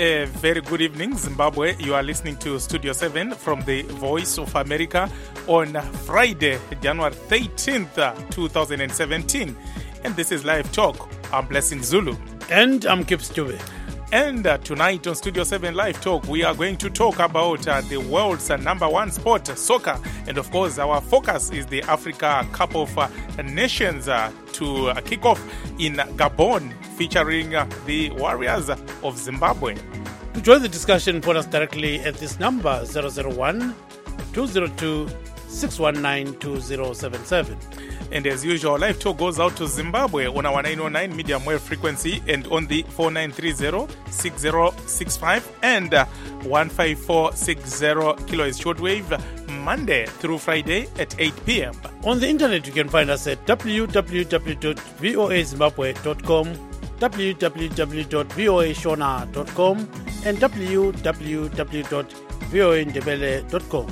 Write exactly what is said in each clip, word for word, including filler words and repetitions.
A very good evening, Zimbabwe. You are listening to Studio seven from the Voice of America on Friday, January thirteenth, twenty seventeen. And this is Live Talk. I'm Blessing Zulu. And I'm Kip Stube. And uh, tonight on Studio seven Live Talk, we are going to talk about uh, the world's uh, number one sport, soccer. And of course, our focus is the Africa Cup of uh, Nations uh, to uh, kick off in Gabon, featuring uh, the Warriors of Zimbabwe. To join the discussion, phone us directly at this number, zero zero one, two zero two, six one nine, two zero seven seven. And as usual, Live Talk goes out to Zimbabwe on our nine oh nine medium wave frequency and on the four nine three zero, six zero six five and uh, one five four six zero kilohertz shortwave, Monday through Friday at eight p.m. On the internet, you can find us at w w w dot voa zimbabwe dot com, w w w dot voa shona dot com, and w w w dot voa ndebele dot com.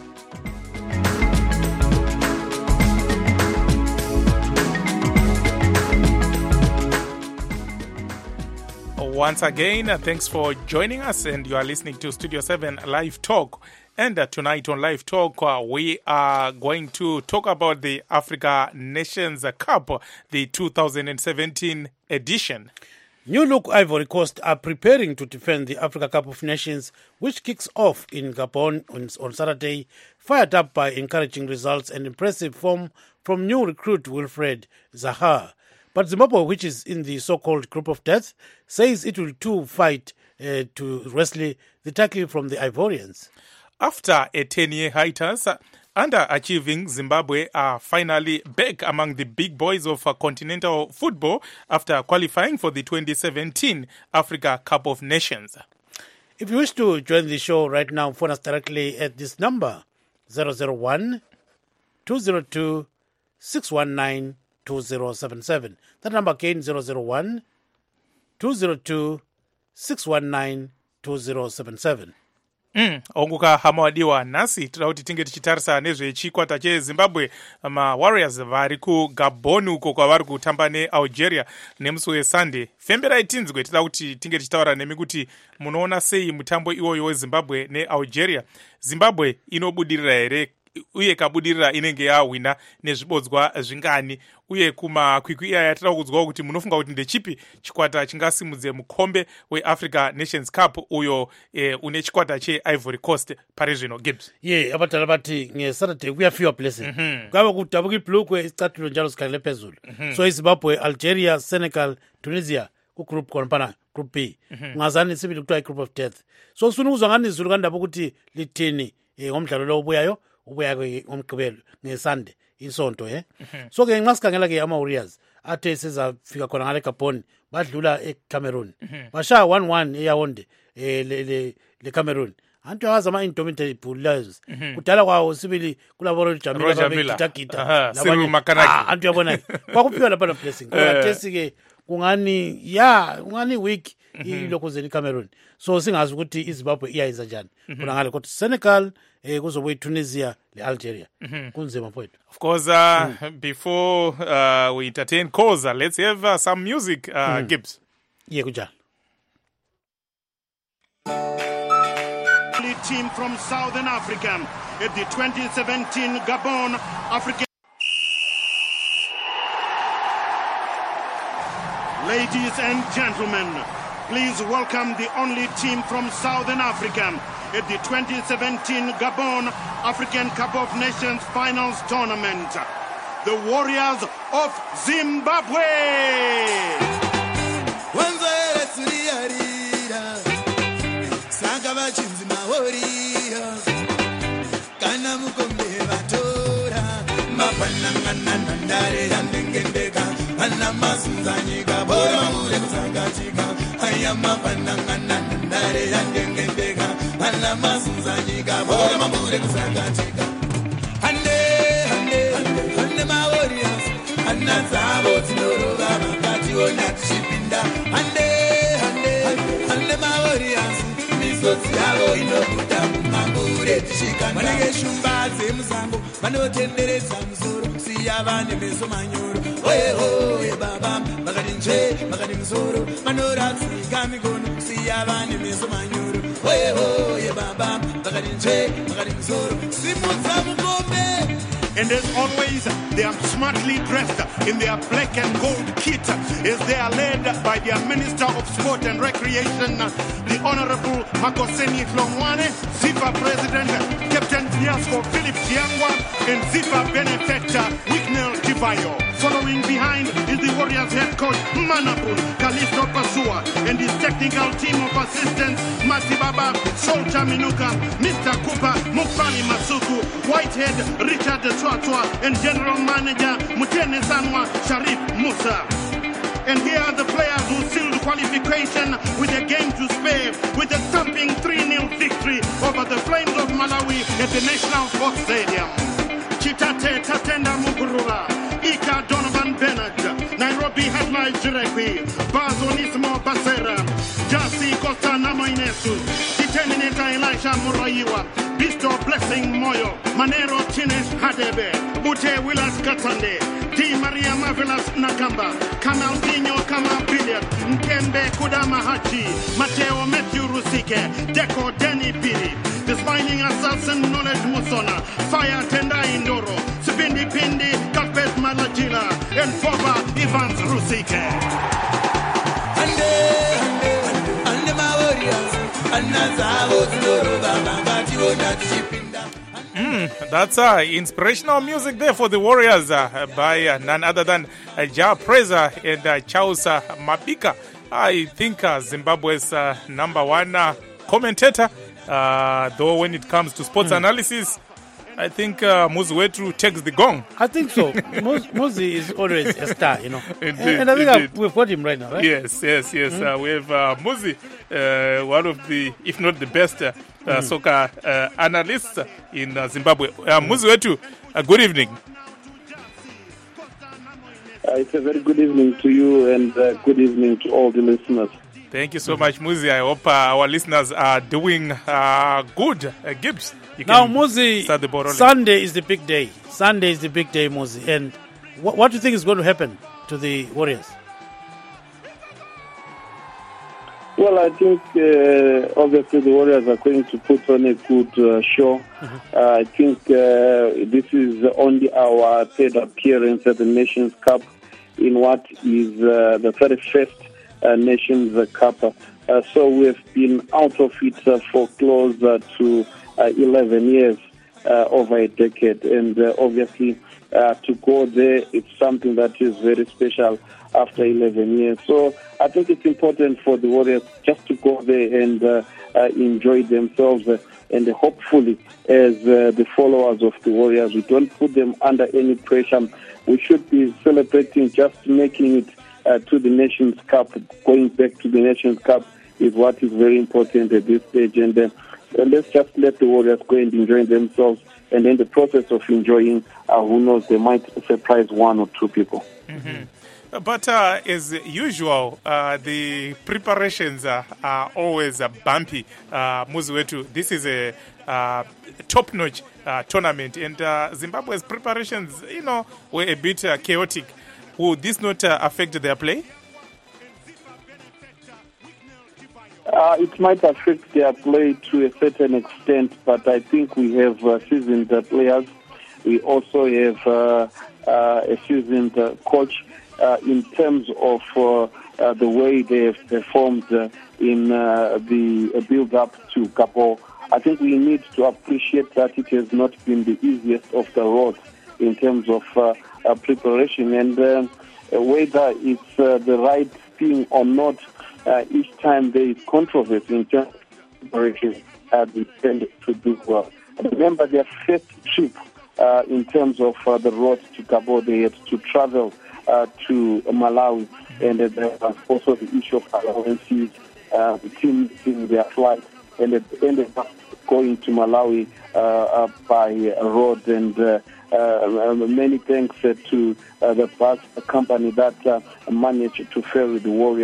Once again, uh, thanks for joining us, and you are listening to Studio seven Live Talk. And uh, tonight on Live Talk, uh, we are going to talk about the Africa Nations Cup, the two thousand seventeen edition. New Look Ivory Coast are preparing to defend the Africa Cup of Nations, which kicks off in Gabon on, on Saturday, fired up by encouraging results and impressive form from new recruit Wilfred Zaha. But Zimbabwe, which is in the so-called group of death, says it will too fight uh, to wrestle the tackle from the Ivorians. After a ten-year hiatus, uh, underachieving Zimbabwe are finally back among the big boys of uh, continental football after qualifying for the twenty seventeen Africa Cup of Nations. If you wish to join the show right now, phone us directly at this number, zero zero one, two zero two, six one nine, two zero seven seven. That number again, zero zero one, two zero two, six one nine, two zero seven seven. Mm, onguka hamawadiwa nasi tauti tinge tichitarisa nezve chikwata cheZimbabwe ma Warriors vari ku Gabon uko kwavari kutamba neAlgeria nemusi weSunday. Femberai tinzwe tida kuti tinge tichitaura nemi kuti munoona sei mutambo iwoyo weZimbabwe neAlgeria. Zimbabwe inobudirira here uye kabudirira inenge yawina nezvibodzwa zvingani, uye kumakwikwi iya yatira kudzwa kuti munofunga kuti ndechipi chikwata chingasimudze mukombe weAfrica Nations Cup uyo eh, une chikwata cheIvory Coast pari zvino. Gibbs ye yeah, abatala bati ngeSaturday kuyafiwa Blessing mm -hmm. kwava kutabuka ibhlukwe isicathulo njalo sikhangele phezulu mm -hmm. So iZimbabwe, Algeria, Senegal, Tunisia ku-group konapana group B ungazani mm -hmm. sibili kuthiwa i-group of death. So kusuna ukuzwa ngani izulu kandaba ukuthi lithini eh, ngomdlalo lo obuyayo ubuya ke ngomgqibelo ngeSunday isonto eh mm-hmm. So ke nxa sikhangela ke ama Warriors athe sizafika khona ngale Gabon badlula eCameroon mm-hmm. bashaya one one eYaounde eh le le, le Cameroon antu yaza ama indomitable lions mm-hmm. kudala kwawo sibili kulabo Jamila babegita labanye ah, antu yabona kwakuphiwa lapha no Blessing kodwa tesi ke kungani ya kungani week mm-hmm. ilokuzeni Cameroon, so singazi ukuthi iZimbabwe iyayiza njani mm-hmm. kuna ngale kodwa Senegal eh kuzobuya Tunisia leAlgeria mm-hmm. kunzima mfowethu. Of course uh, mm. before uh, we entertain calls, uh, let's have uh, some music uh, mm. Gibbs. Yeah, kunjalo. Team from Southern Africa at the twenty seventeen Gabon African. Ladies and gentlemen, please welcome the only team from Southern Africa at the twenty seventeen Gabon African Cup of Nations Finals Tournament, the Warriors of Zimbabwe. Manege shumbaze musango vanotenderedza musoro siya vane meso manyoro oye oye baba makati nje makati musoro vanoratsika mikono siya siyabane meso manyoro oye oye baba bakari nje bakari mzoro simutsa mugombe. And as always, they are smartly dressed in their black and gold kit as they are led by their Minister of Sport and Recreation, the Honorable Makoseni Hlongwane, ZIFA President Captain Fiasco Philip Chiangwa, and ZIFA Benefactor Wicknell Tivayo. Following behind is the Warriors head coach Manapul Kalisto Pasua and his technical team of assistants Matibaba Solta Minuka, Mister Cooper Mukfani Masuku, Whitehead Richard Twatwa, and General Manager Mutene Sanwa Sharif Musa. And here are the players who sealed qualification with a game to spare with a thumping three nil victory over the Flames of Malawi at the National Sports Stadium. Chitate Tatenda Mugurura, Ika Donovan Bennett, Nairobi Headlight Jirekwi, Bazonismo Basera, Jasi Costa Namoinesu, Determinator Elisha Muraiwa, Bisto Blessing Moyo, Manero Chines Hadebe, Bute Willas Katande, Di Maria Marvelous Nakamba, Kamal Dino Kama Billiard, Nkembe Kudama Hachi, Mateo Matthew Rusike, Deco Denny Piri, the Spining Assassin Knowledge Musona, Fire Tenda Indoro, Sibindi Pindi, Kapet Malajila, and Foba Evans Rusike. Ande, ande, ande my warriors, Mm, that's uh, inspirational music there for the Warriors uh, by uh, none other than uh, Ja Preza and uh, Charles uh, Mabika. I think uh, Zimbabwe's uh, number one uh, commentator, uh, though when it comes to sports mm. analysis, I think uh, Muzi Wetu takes the gong. I think so. Muz, Muzi is always a star, you know. Indeed, and, and I think indeed. I, we've got him right now, right? Yes, yes, yes. Mm. Uh, we have uh, Muzi, uh, one of the, if not the best, uh, uh, mm. soccer uh, analysts in uh, Zimbabwe. Uh, Muzi Wetu, uh, good evening. Uh, it's a very good evening to you and uh, good evening to all the listeners. Thank you so much, Muzi. I hope uh, our listeners are doing uh, good. Uh, Gibbs, you now, can Muzi, start the ball rolling. Sunday is the big day. Sunday is the big day, Muzi. And wh- what do you think is going to happen to the Warriors? Well, I think uh, obviously the Warriors are going to put on a good uh, show. Mm-hmm. Uh, I think uh, this is only our third appearance at the Nations Cup in what is uh, the thirty-first uh, Nations Cup. Uh, so we've been out of it uh, for close uh, to uh, eleven years, uh, over a decade. And uh, obviously uh, to go there, it's something that is very special after eleven years. So I think it's important for the Warriors just to go there and uh, uh, enjoy themselves. Uh, and uh, hopefully, as uh, the followers of the Warriors, we don't put them under any pressure. We should be celebrating just making it uh, to the Nations Cup. Going back to the Nations Cup is what is very important at this stage. And uh, let's just let the Warriors go and enjoy themselves. And in the process of enjoying, uh, who knows, they might surprise one or two people. Mm-hmm. But uh, as usual, uh, the preparations uh, are always uh, bumpy. Uh, Muzi Wetu, this is a uh, top-notch uh, tournament, and uh, Zimbabwe's preparations, you know, were a bit uh, chaotic. Would this not uh, affect their play? Uh, it might affect their play to a certain extent, but I think we have uh, seasoned uh, players. We also have uh, uh, a seasoned uh, coach. Uh, in terms of uh, uh, the way they have performed uh, in uh, the uh, build-up to Gabon, I think we need to appreciate that it has not been the easiest of the road in terms of uh, uh, preparation. And uh, whether it's uh, the right thing or not, uh, each time there is controversy in terms of preparation, uh, they tend to do well. Remember their first trip uh, in terms of uh, the road to Gabon, they had to travel Uh, to Malawi, and uh, there was also the issue of allowances, uh, the team in their flight, and it ended up going to Malawi uh, uh, by road. And uh, uh, many thanks uh, to uh, the bus company that uh, managed to ferry the Warriors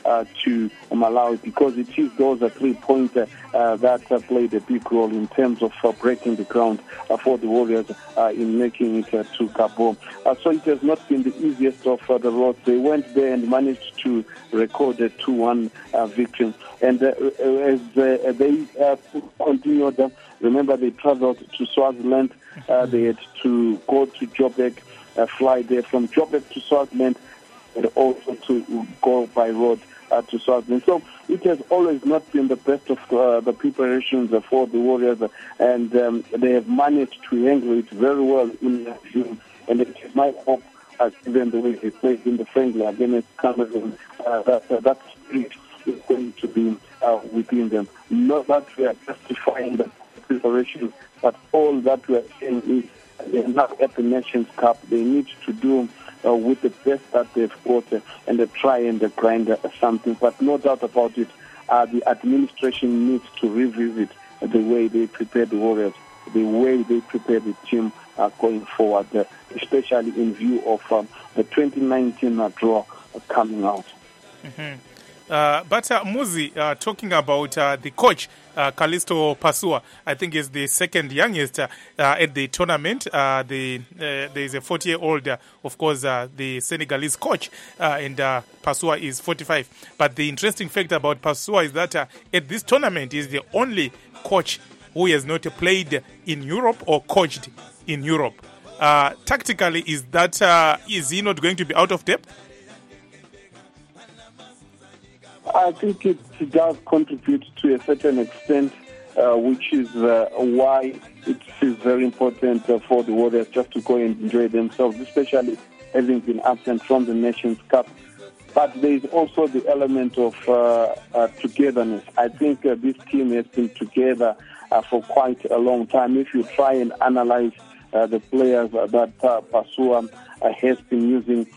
uh, to Malawi, because it is those uh, three-pointer uh, that uh, played a big role in terms of uh, breaking the ground uh, for the Warriors uh, in making it uh, to Gabon. Uh, so it has not been the easiest of uh, the roads. They went there and managed to record a two one uh, victory. And uh, as uh, they uh, continued, uh, remember they traveled to Swaziland. Uh, they had to go to Joburg, uh, fly there from Joburg to Swaziland, and also to go by road uh, to Swaziland. So it has always not been the best of uh, the preparations uh, for the Warriors, uh, and um, they have managed to handle it very well in June. And it is my hope, uh, given the way they played in the friendly against Cameroon, uh, that uh, that spirit is going to be uh, within them. Not that we are justifying the preparation, but all that we are saying is they're not at the Nations Cup. They need to do uh, with the best that they've got uh, and they try and uh, grind uh, something. But no doubt about it, uh, the administration needs to revisit the way they prepare the Warriors, the way they prepare the team uh, going forward, uh, especially in view of um, the twenty nineteen uh, draw uh, coming out. Mm-hmm. Uh, but uh, Muzi, uh, talking about uh, the coach, uh, Callisto Pasua, I think is the second youngest uh, uh, at the tournament. Uh, the, uh, there is a forty-year-old, uh, of course, uh, the Senegalese coach, uh, and uh, Pasua is forty-five. But the interesting fact about Pasua is that uh, at this tournament is the only coach who has not played in Europe or coached in Europe. Uh, tactically, is that uh, is he not going to be out of depth? I think it does contribute to a certain extent, uh, which is uh, why it is very important uh, for the Warriors just to go and enjoy themselves, especially having been absent from the Nations Cup. But there is also the element of uh, uh, togetherness. I think uh, this team has been together uh, for quite a long time. If you try and analyze uh, the players uh, that uh, Pasua uh, has been using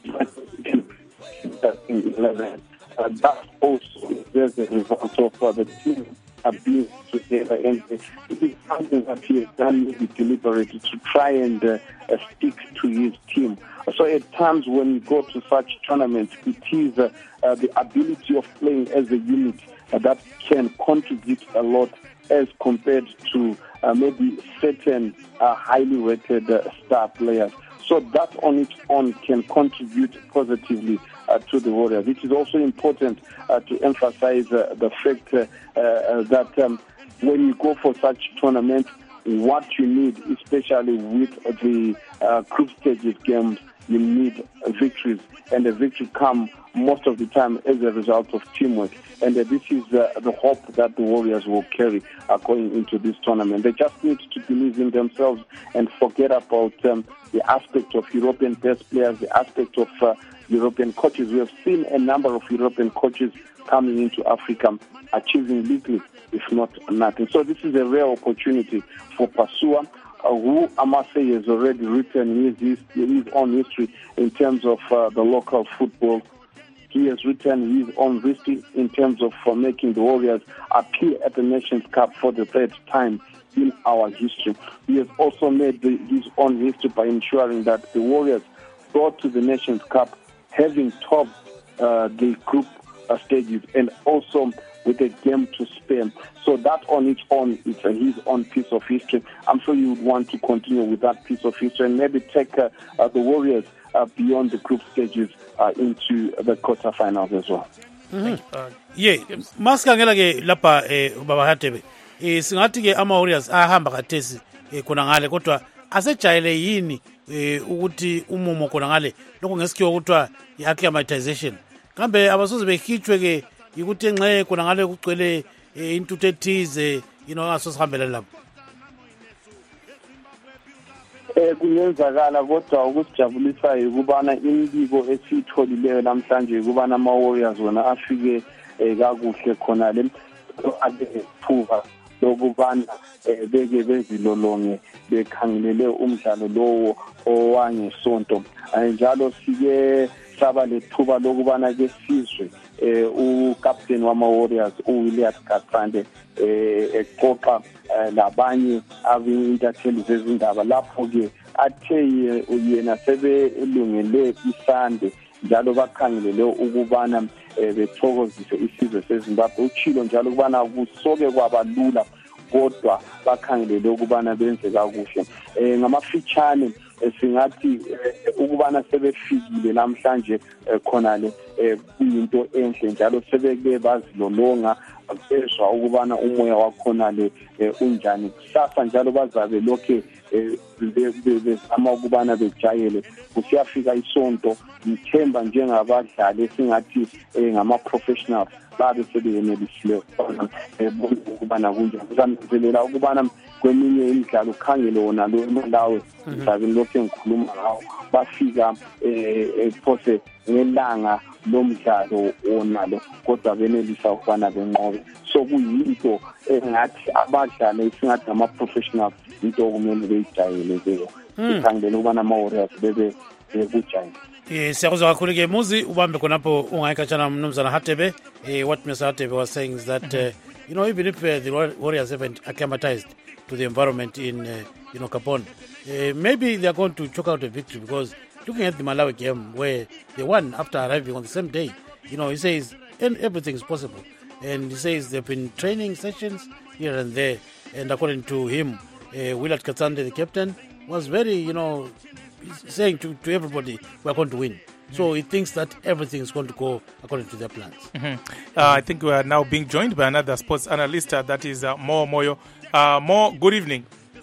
in eleven, Uh, that also is a result of uh, the team uh, being together, and it is something that he has done maybe deliberately to try and uh, uh, stick to his team. So at times when you go to such tournaments, it is uh, uh, the ability of playing as a unit uh, that can contribute a lot as compared to uh, maybe certain uh, highly rated uh, star players. So that on its own can contribute positively Uh, to the Warriors. It is also important uh, to emphasize uh, the fact uh, uh, that um, when you go for such tournaments, what you need, especially with the uh, group stages games, you need uh, victories, and the victory come most of the time as a result of teamwork. And uh, this is uh, the hope that the Warriors will carry uh, going into this tournament. They just need to believe in themselves and forget about um, the aspect of European best players, the aspect of uh, European coaches. We have seen a number of European coaches coming into Africa achieving little, if not nothing. So this is a rare opportunity for Pasua, uh, who I must say has already written his, his, his own history in terms of uh, the local football. He has written his own history in terms of uh, making the Warriors appear at the Nations Cup for the third time in our history. He has also made the, his own history by ensuring that the Warriors go to the Nations Cup having topped uh, the group uh, stages and also with a game to spare. So that on its own is uh, his own piece of history. I'm sure you would want to continue with that piece of history and maybe take uh, uh, the Warriors uh, beyond the group stages uh, into the quarterfinals as well. Mhm. Yeah, masikangela ke lapha eh baba Hatebe. Eh singathi ke ama Warriors ahamba kathesi eh khona ngale kodwa asejayele yini eh ukuthi umumo khona ngale lokho ngesikhiwo kuthiwa i-acclimatization. Kambe abasoze behitshwe ke ukuthi enxe khona ngale kugcwele intuthu ethize you know ngasosihambela lapho. Eh kuyenzakala kodwa ukusijabulisayo ukubana imibiko esitholileyo namhlanje ukubana ama Warriors wona afike kakuhle khona le abephuka lokubana beke bezilolonge bekhangelele umdlalo lowo owangesonto. Njalo sike saba lethuba lokubana ke sizwe eh ucaptain wama Warriors uWilliam Gatrande eh exoxa labanye abi-intatheli zezindaba lapho ke athe yena sebelungele isande njalo bakhangelele ukubana bethokozise isizwe seZimbabwe. Uchilo njalo ukubana kusoke kwabalula kodwa bakhangelele ukubana benze kakuhle. Eh ngamafitshane singathi ukubana sebefikile namhlanje khona le kuyinto enhle njalo sebeke bazilolonga bezwa ukubana umoya wakhona le unjani. Kusasa njalo bazabe lokhe bezama ukubana bejayele kusiyafika isonto. Ngithemba njengabadlali esingathi ngama-professionals babe sebeyenelisile ukubana kunjani. Kuzamthelela ukubana kweminye imidlalo ukhangele wona lo eMalawi mhlawumbe lokho engikhuluma ngawo bafika phose ngelanga lomdlalo onalo kodwa benelisa ukubana benqobe. So kuyinto engathi abadlali esingathi ama-professionals into okumele beyijayele leyo. Ukhangele ukubana ama-Warriors bebe bekujayele. Eh siyakuzwa kakhulu ke Muzi ubambe khonapho ungayikatshana mnumzana Hatebe. Eh what Mister Hatebe was saying is that uh, you know, even if uh, the Warriors haven't acclimatized to the environment in uh, you know Gabon, uh, maybe they are going to choke out a victory, because looking at the Malawi game where they won after arriving on the same day, you know, he says and everything is possible, and he says they've been training sessions here and there, and according to him, uh, Willard Katsande, the captain, was very, you know, saying to, to everybody, we're going to win. So he thinks that everything is going to go according to their plans. Mm-hmm. Uh, I think we are now being joined by another sports analyst, uh, that is uh, Mo Moyo. Uh, Mo, good evening.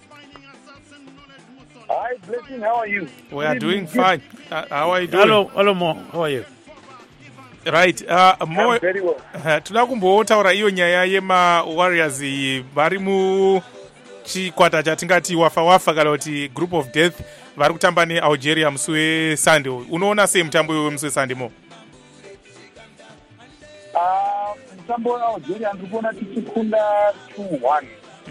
Hi, Blessing, how are you? We good are evening. doing fine. Uh, how are you doing? Hello, hello Mo, how are you? Right. Uh, Mo, I'm very well. uh, tuna kumbotaura iyo nyaya yema-Warriors vari muchikwata chatingati wafa wafa kana kuti group of death vari kutamba neAlgeria musi weSunday. Unoona sei mutambo wemusi weSunday Mo? Ah, mutambo weAlgeria ndiri kuona tichikunda two one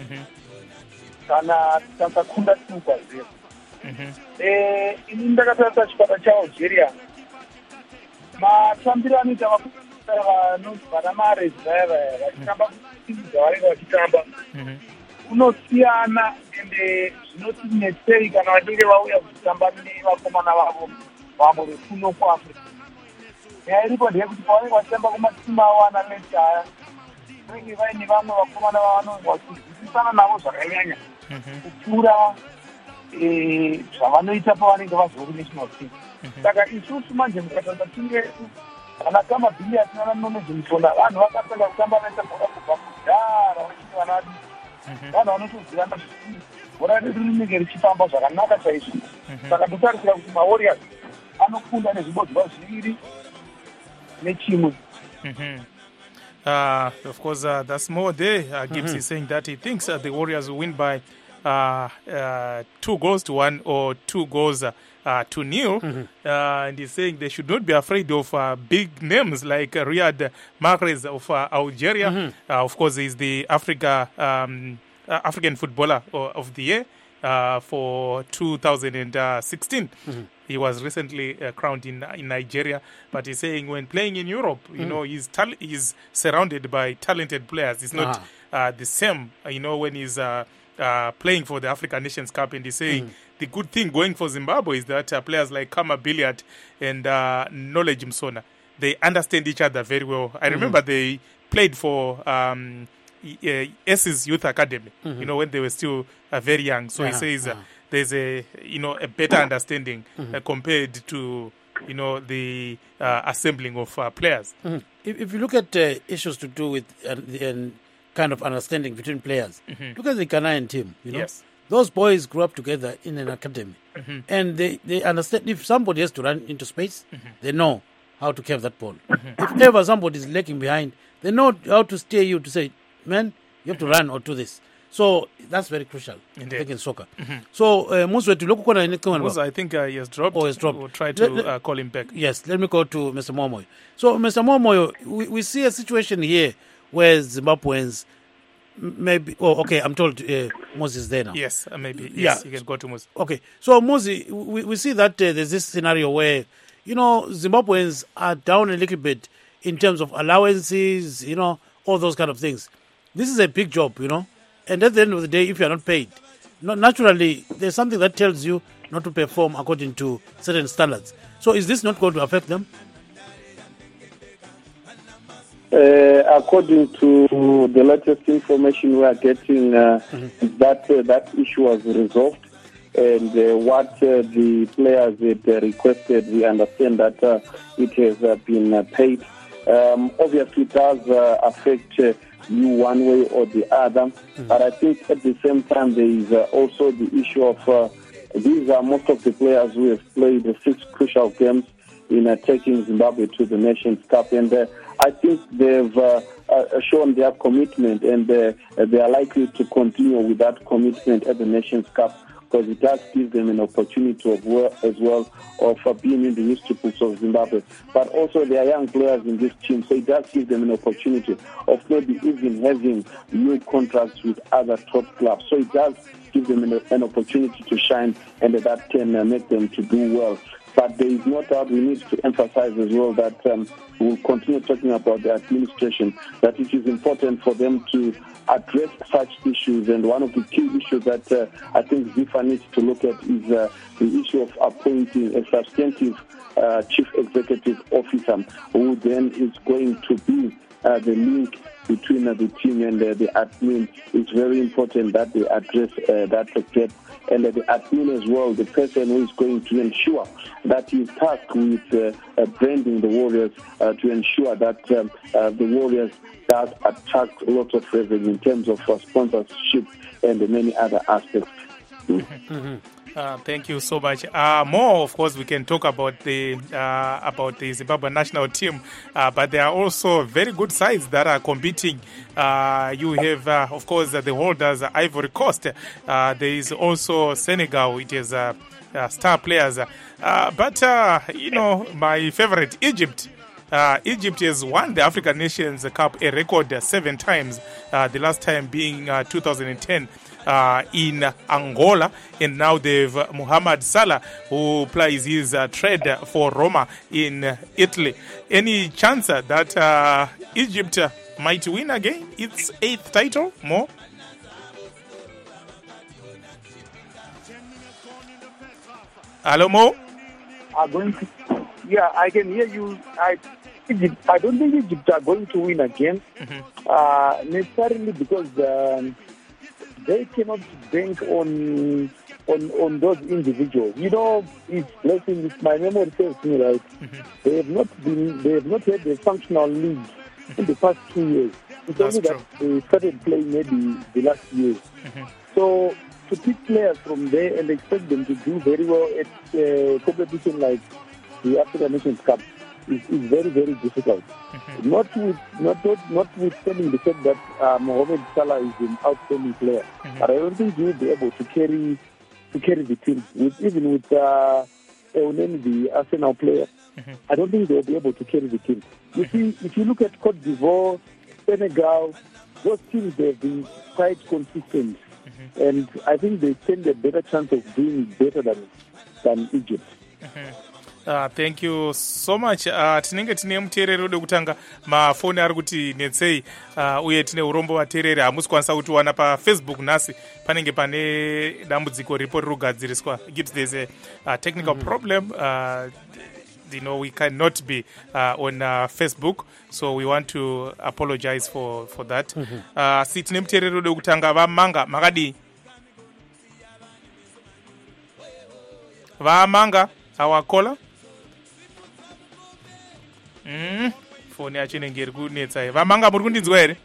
kana tasakunda two kwa zero. Eh, ini ndakatarisa chikwata chaAlgeria, matambiro anoita vana marezi vaya vaya vachitamba timu dzavanenge vachitamba unosiyana, ende zvinotinetsei kana vachinge vauya kuchitamba nevakomana vavo vamwe vekuno kuafrica. Nyaya iripo ndeyekuti pavanenge vachitamba kumatimu avo analeti aya vanenge vaine vamwe vakomana vavanenge vachizwisisana navo zvakanyanya kupfuura zvavanoita pavanenge vazova kunational team. Saka isusu manje mukatarisa timu yedu vana kama Billiards nana Nonezi Mutona vanhu vakapenda kutamba vanoita bhora kubva kudhara vachiti vana vanhu vanotozivana bhora redu rinenge richifamba zvakanaka chaizvo. Saka ndotarisira kuti maWarriors anokunda nezvibodzwa zviviri nechimwe. Uh, of course, uh, that's more there. Uh, Gibbs mm-hmm. is saying that he thinks uh, the Warriors will win by uh, uh, two goals to one or two goals uh, uh, to nil. Mm-hmm. Uh, and he's saying they should not be afraid of uh, big names like uh, Riyad Mahrez of uh, Algeria. Mm-hmm. Uh, of course, he's the Africa um, uh, African footballer of the year uh, for two thousand sixteen. Mm-hmm. He was recently uh, crowned in in Nigeria, but he's saying when playing in Europe, you mm. know, he's tal- he's surrounded by talented players. It's not uh-huh. uh, the same, uh, you know, when he's uh, uh, playing for the African Nations Cup. And he's saying mm. the good thing going for Zimbabwe is that uh, players like Kama Billiard and uh, Knowledge Msona, they understand each other very well. I mm-hmm. remember they played for um, uh, S's Youth Academy, mm-hmm. you know, when they were still uh, very young. So uh-huh. he says. Uh, uh-huh. There's a, you know, a better understanding mm-hmm. uh, compared to, you know, the uh, assembling of uh, players. Mm-hmm. If, if you look at uh, issues to do with uh, the uh, kind of understanding between players, mm-hmm. look at the Ghanaian team, you know. Yes. Those boys grew up together in an academy. Mm-hmm. And they, they understand if somebody has to run into space, mm-hmm. they know how to carry that ball. Mm-hmm. If ever somebody is lagging behind, they know how to steer you to say, man, you have to run or do this. So that's very crucial in soccer. Mm-hmm. So, uh, Muzi, to look at I think uh, he has dropped. Oh, he has dropped. We'll try to let, uh, call him back. Yes, let me go to Mister Momoyo. So, Mister Momoyo, we, we see a situation here where Zimbabweans maybe. Oh, okay, I'm told uh, Muzi is there now. Yes, uh, maybe. Yes, yeah. You can go to Muzi. Okay, so Muzi, we, we see that uh, there's this scenario where, you know, Zimbabweans are down a little bit in terms of allowances, you know, all those kind of things. This is a big job, you know. And at the end of the day, if you're not paid, naturally, there's something that tells you not to perform according to certain standards. So is this not going to affect them? Uh, according to the latest information we are getting, uh, mm-hmm. that uh, that issue was resolved, and uh, what uh, the players had uh, requested, we understand that uh, it has uh, been uh, paid. Um, obviously, it does uh, affect uh, you one way or the other, mm-hmm. but I think at the same time there is uh, also the issue of uh, these are most of the players who have played the six crucial games in uh, taking Zimbabwe to the Nations Cup, and uh, I think they've uh, uh, shown their commitment, and uh, they are likely to continue with that commitment at the Nations Cup, because it does give them an opportunity of well, as well of uh, being in the newspapers of Zimbabwe. But also there are young players in this team, so it does give them an opportunity of maybe even having new contracts with other top clubs. So it does give them an, an opportunity to shine, and that can uh, make them to do well. But there is no doubt we need to emphasize as well that um, we'll continue talking about the administration, that it is important for them to address such issues. And one of the key issues that uh, I think FIFA needs to look at is uh, the issue of appointing a substantive uh, chief executive officer who then is going to be uh, the link between uh, the team and uh, the admin. It's very important that they address uh, that gap. And uh, the admin as well, the person who is going to ensure that he is tasked with uh, uh, branding the Warriors uh, to ensure that um, uh, the Warriors does attract lots of revenue in terms of uh, sponsorship and uh, many other aspects. Mm-hmm. Uh, thank you so much. Uh, more, of course, we can talk about the uh, about the Zimbabwe national team, uh, but there are also very good sides that are competing. Uh, you have, uh, of course, uh, the holders, uh, Ivory Coast. Uh, there is also Senegal. It is uh, uh, star players. Uh, but, uh, you know, my favorite, Egypt. Uh, Egypt has won the African Nations Cup a record seven times, uh, the last time being uh, two thousand ten. Uh, in Angola, and now they've uh, Mohamed Salah, who plays his uh, trade for Roma in uh, Italy. Any chance uh, that uh, Egypt uh, might win again its eighth title? More? Hello, Mo? Are going to, yeah, I can hear you. I, Egypt, I don't think Egypt are going to win again, mm-hmm. uh, necessarily because um, they cannot bank on on on those individuals. You know, it's blessing. If my memory serves me right, mm-hmm. they have not been, they have not had a functional league mm-hmm. in the past two years. It's That's only true. that they started playing maybe the last year. Mm-hmm. So to pick players from there and expect them to do very well at a competition like the African Nations Cup is, is very very difficult. Mm-hmm. Not with not not notwithstanding the fact that uh, Mohamed Salah is an outstanding player, mm-hmm. but I don't think he will be able to carry to carry the team. With even with uh, Euneni, the Arsenal player, mm-hmm. I don't think they will be able to carry the team. You mm-hmm. see, if you look at Cote d'Ivoire, Senegal, those teams they have been quite consistent, mm-hmm. and I think they stand a better chance of doing better than than Egypt. Mm-hmm. Uh, thank you so much. Uh, tinenge tine muteereri ode kutanga mafoni ari kuti netsei uh, uye tine urombo vateereri hamusi kwanisa kutiwana pafacebook nhasi panenge pane dambudziko ripo riri kugadziriswa. Gives there's a uh, technical mm-hmm. problem. Uh, you know, we cannot be uh, on uh, Facebook, so we want to apologize for, for that. Mm-hmm. Uh, si tine muteereri ode kutanga vamanga makadi vamanga our caller. Mm. Foni yacho inenge iri kunetsa. Vamanga muri kundinzwa here?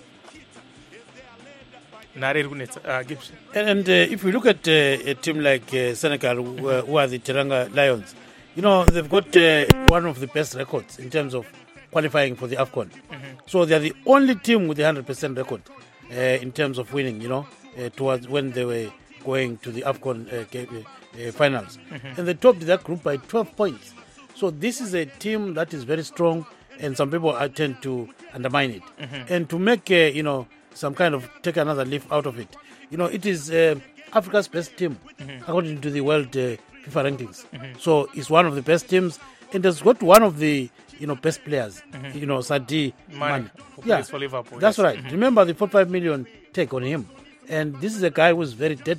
Nare iri kunetsa. Uh, Gibbs. And uh, if we look at uh, a team like uh, Senegal, who, uh, who are the Teranga Lions, you know, they've got uh, one of the best records in terms of qualifying for the AFCON. Mm-hmm. So they're the only team with a one hundred percent record uh, in terms of winning, you know, uh, towards when they were going to the AFCON uh, uh, finals. Mm-hmm. And they topped that group by twelve points. So this is a team that is very strong, and some people are tend to undermine it. Mm-hmm. And to make, uh, you know, some kind of take another leaf out of it, you know, it is uh, Africa's best team, mm-hmm. according to the world uh, FIFA rankings. Mm-hmm. So it's one of the best teams, and it's got one of the, you know, best players, mm-hmm. you know, Sadio Mane. Yeah, for Liverpool. That's yes. right. Mm-hmm. Remember the forty-five million take on him. And this is a guy who's very deadly.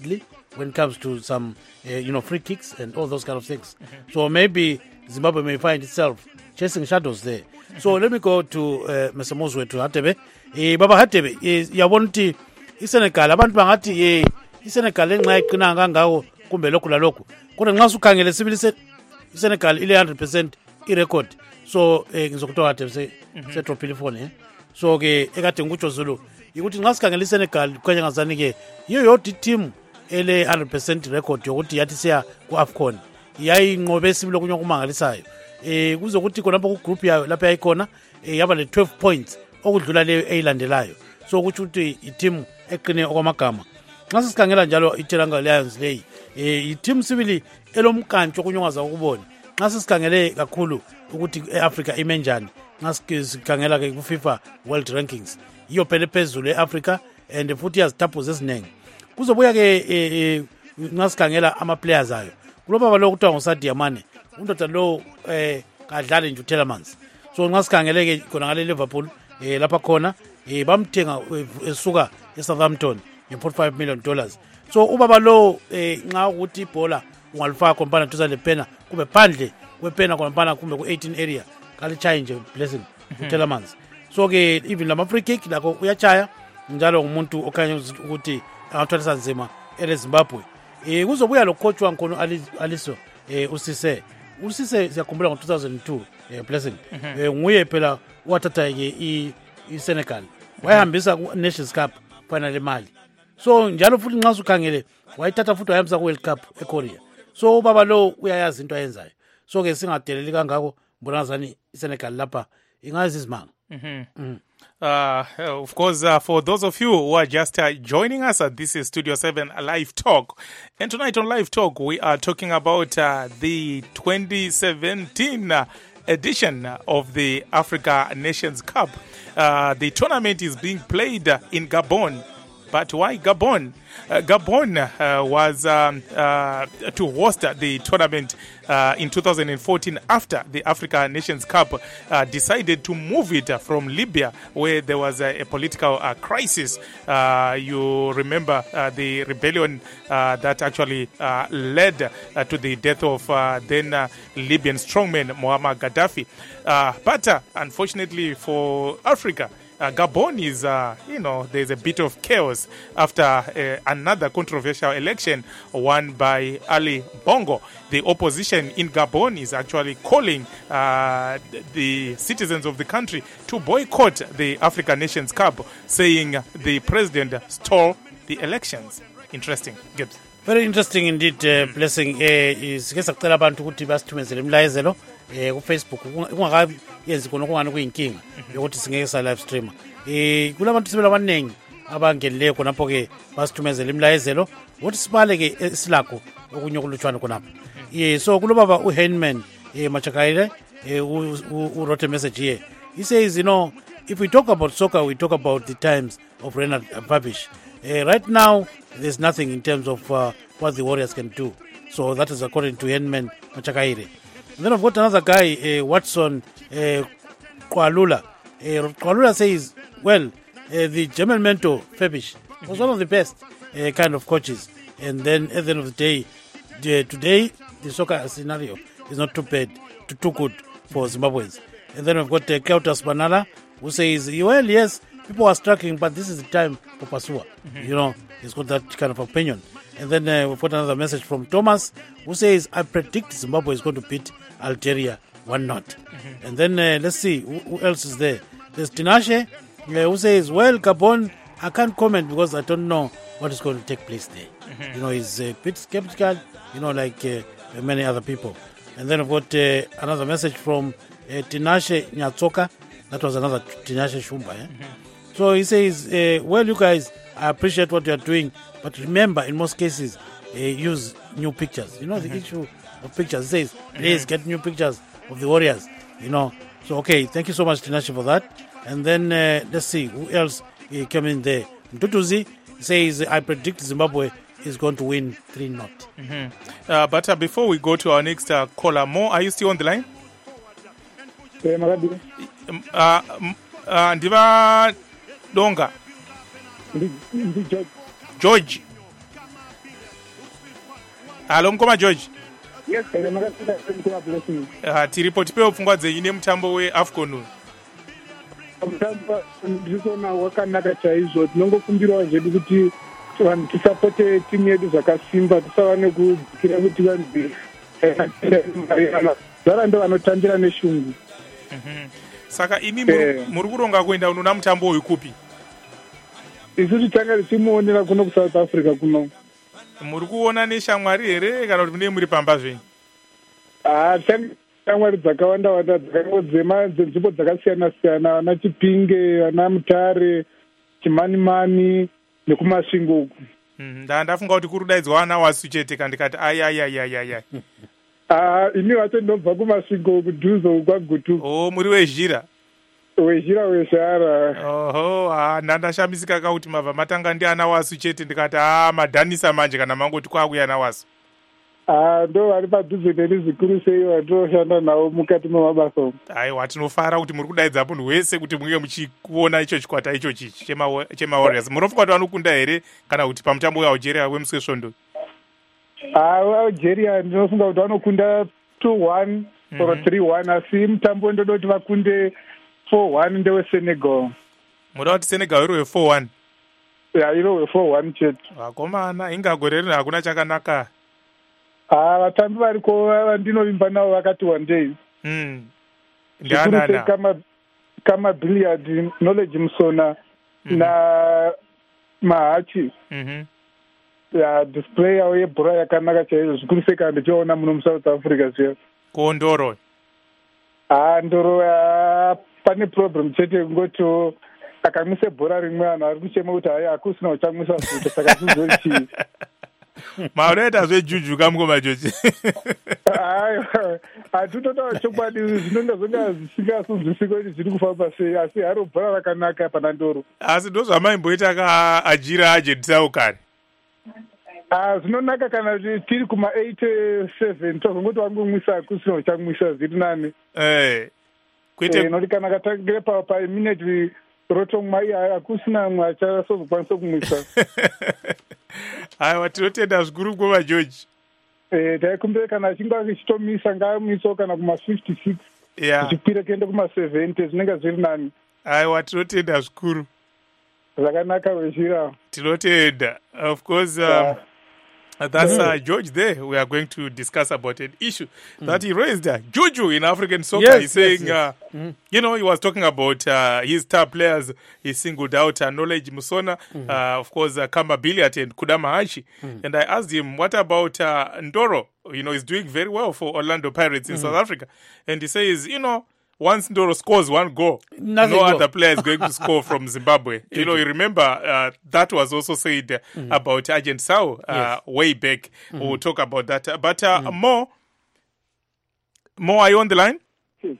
when it comes to some, uh, you know, free kicks and all those kind of things. Mm-hmm. So maybe Zimbabwe may find itself chasing shadows there. Mm-hmm. So let me go to uh, Mister Moswe to Hatebe. Eh, Baba Hatebe, eh, yabona ukuthi iSenegal abantu bangathi eh iSenegal enxa iqina kangawo kumbe lokhu lalokhu. Kodwa nxa usukhangele sibili iSenegal ile one hundred percent irecord. So eh ngizokuthola Hatebe se se drop phone eh. So ke ekade ngikutsho Zulu ukuthi nxa sikhangela iSenegal kwanye ngazani ke yiyo yodwa team ele one hundred percent record yokuthi yathi siya ku-AFCON yayinqobe sibili okunye okumangalisayo eh kuzokuthi khona lapho ku group yayo lapha yayikhona yaba le twelve points okudlula leyo eyilandelayo so ukuthi ukuthi i-team eqine okwamagama nxa sisikhangela njalo iTeranga Lions leyi eh i-team sibili elomkantsho okunye ongaza ukubona nxa sisikhangele kakhulu ukuthi eAfrica ime njani nxa sikhangela ke ku-FIFA World Rankings iyo phela phezulu eAfrica and futhi yazitaphuza eziningi kuzobuya ke nxa sikhangela ama-players ayo kulobaba lo kuthiwa nguSadio Mane undoda lo eh kadlale nje uTielemans so nxa sikhangele ke khona ngale Liverpool eh lapha khona eh bamthenga esuka eSouthampton nge-forty-five million dollars so ubaba lo eh nxa ukuthi ibhola ungalifaka kompana tuza lepena kube phandle kwepena kompana kumbe ku-eighteen area kalichaye nje blessing uTielemans so ke even lama free kick lakho uyachaya njalo ngumuntu okhanya ukuthi angathwalisa nzima ele Zimbabwe eh kuzobuya lo coach wankhona Aliso eh usise usise siyakhumbula ngo two thousand two eh blessing eh nguye phela wathatha ke iSenegal wayihambisa ku Nations Cup final imali so njalo futhi nxa usukhangele wayithatha futhi wayihambisa ku World Cup eKorea so ubaba lo uyayazi into ayenzayo so ke singadeleli kangako mbona ngazani iSenegal lapha ingazi izimanga. Mhm. Mm. Uh, of course, uh, for those of you who are just uh, joining us, uh, this is Studio seven Live Talk. And tonight on Live Talk, we are talking about uh, the twenty seventeen uh, edition of the Africa Nations Cup. Uh, the tournament is being played uh, in Gabon. But why Gabon? Uh, Gabon uh, was um, uh, to host the tournament uh, in two thousand fourteen after the Africa Nations Cup uh, decided to move it from Libya, where there was a, a political uh, crisis. Uh, you remember uh, the rebellion uh, that actually uh, led uh, to the death of uh, then uh, Libyan strongman Muammar Gaddafi. Uh, but uh, unfortunately for Africa, Uh, Gabon is, uh, you know, there's a bit of chaos after uh, another controversial election won by Ali Bongo. The opposition in Gabon is actually calling uh, the citizens of the country to boycott the African Nations Cup, saying the president stole the elections. Interesting, Gibbs. Very interesting indeed, uh, Blessing. Sike sacela abantu ukuthi basithumezele imlayezelo eh ku Facebook ungakabi yenzi khona okungani kuyinkinga yokuthi singeke sa live stream. Eh kulabantu sibela abanengi abangenileyo khonapho ke basithumezele imlayezelo ukuthi sibale ke isilakho okunye kulutshwana khonapho. Eh so kulobaba uHenman eh Machakaile eh u wrote a message here. He says, you know, if we talk about soccer, we talk about the times of Renard Babish. Uh, right now, there's nothing in terms of uh, what the Warriors can do. So that is according to Henman Machakaire. And then I've got another guy, uh, Watson uh, Kwalula. Uh, Kwalula says, well, uh, the German mentor, Fabish, was one of the best uh, kind of coaches. And then at the end of the day, the, today, the soccer scenario is not too bad, too, too good for Zimbabweans. And then we've got uh, Kautas Banana, who says, well, yes, people are struggling, but this is the time for Pasua. Mm-hmm. You know, he's got that kind of opinion. And then uh, we've got another message from Thomas, who says, I predict Zimbabwe is going to beat Algeria one not. Mm-hmm. And then uh, let's see, who, who else is there? There's Tinashe, uh, who says, well, Gabon, I can't comment because I don't know what is going to take place there. Mm-hmm. You know, he's a bit skeptical, you know, like uh, many other people. And then I've got uh, another message from uh, Tinashe Nyatsoka. That was another Tinashe Shumba. Eh? Mm-hmm. So he says, uh, well, you guys, I appreciate what you're doing, but remember, in most cases, uh, use new pictures. You know, mm-hmm. the issue of pictures. It says, please mm-hmm. get new pictures of the Warriors, you know. So, okay, thank you so much, Tinashe, for that. And then, uh, let's see, who else uh, came in there? Mtutuzi says, I predict Zimbabwe is going to win three not. Mm-hmm. Uh, but uh, before we go to our next uh, caller, Mo, are you still on the line? Eh, Magabi. Uh, uh, Ndiva Donga. George. George. Halo mukoma George. Yes, ere makasika mukoma Blessing. Uh, tiripo tipewo pfungwa dzenyu nemutambo weAFCON. Mutambo ndikuona wakanaka chaizvo. Tinongokumbirawo zvedu kuti vanhu tisapote timu yedu zvakasimba, tisava nekudzikira kuti vanhu zara ndo vanotambira neshungu. Saka imi muri kuronga kuenda unona mutambo uyu kupi? Isu tichanga tichimuonera kuno kuSouth Africa kuno. Muri kuona neshamwari here kana kuti munenge muri pamba zvenyu? Ah, shamwari dzakawanda wanda dzakaodzema dzenzvimbo dzakasiyana siyana, vana Chipinge, vana Mutare, Chimanimani nekumasvingo uku. Nda ndafunga kuti kuri kudaidzwa vana wasu chete kandi kati ai ai ai ai ai. Ah, ini wacho ndobva kumasvingo uku dhuzo kwaGutu. Oh, muri wezhira. Wezhira wezhara. Oho, ah ndandashamisika kuti mabva matanga ndi ana wasu chete ndikati ah madhanisa manje kana mangoti kwakuya ana wasu. Ah, ndo vari padhuze neni zvikuru sei vatoshanda navo mukati memabasa. Aiwa, tinofara kuti muri kudaidza munhu wese kuti munge muchikuona icho chikwata icho chichi chema chema Warriors. Munofunga kuti vanokunda here kana kuti pamutambo weAlgeria wemusi wesvondo? Ah, Algeria ndinofunga kuti vanokunda two one or three one, asi mutambo ndodoti vakunde four one ndeweSenegal. Muda kuti Senegal iro we-four one? Ya, iro we-four one chete. Vakomana, ingagore rino hakuna chakanaka. Ah, vatambi variko vandinovimba navo vakati one day. Mm. Ndianana. Kama kama Billiard, Knowledge Musona na Mahachi. Mhm. Ya, display yavo yebhora yakanaka chaizvo, zvikuru sei kana ndichiona muno muSouth Africa zviya. Ko Ndoro? Ah, Ndoro ya pane problem chete kungoti akamwise bhora rimwe vanhu vari kuchema kuti hai hakusina uchamwisa futa, saka sizori chii. Maunoita zvejuju kamukoma George. Hatitotaura chokwadi, zvinonga zvonga zvisingasunzwisiki kuti zviri kufamba sei, asi haro bhora rakanaka pana Ndoro. Asi ndozvamaimboita kaAjira ajentisao kare. Ah, zvinonaka kana tiri kuma eight seven tozongoti wangomwisa hakusina uchamwisa zviri nani. Eh. Kwete noti kana katangire pa pa minute rotomwa iya hakusina mwe achazokwanisa kumwisa. Aiwa, tinotenda zvikuru kuva George. Eh, taikumbira kana achinge achitomisa ngaamwisawo kana kuma fifty-six. Yeah. Zvikwira kuenda kuma seventy zvinenge zviri nani. Aiwa, tinotenda zvikuru. Zvakanaka wezhira. Tinotenda. Of course, um, yeah. That's uh, George there. We are going to discuss about an issue mm. that he raised. Uh, Juju in African soccer. Yes, He's saying, yes, yes. Uh, Mm. you know, he was talking about uh, his star players. He singled out uh, Knowledge Musona, mm. uh, of course, uh, Kamba Billiat and Kudama Hachi. Mm. And I asked him, what about uh, Ndoro? You know, he's doing very well for Orlando Pirates in mm. South Africa. And he says, you know, once Ndoro scores one goal, Nothing no go. other player is going to score from Zimbabwe. You know, you remember uh, that was also said uh, mm. about Agent Sao uh, Yes. way back. Mm-hmm. We'll talk about that. Uh, but uh, mm. Mo, Mo, are you on the line? Hmm.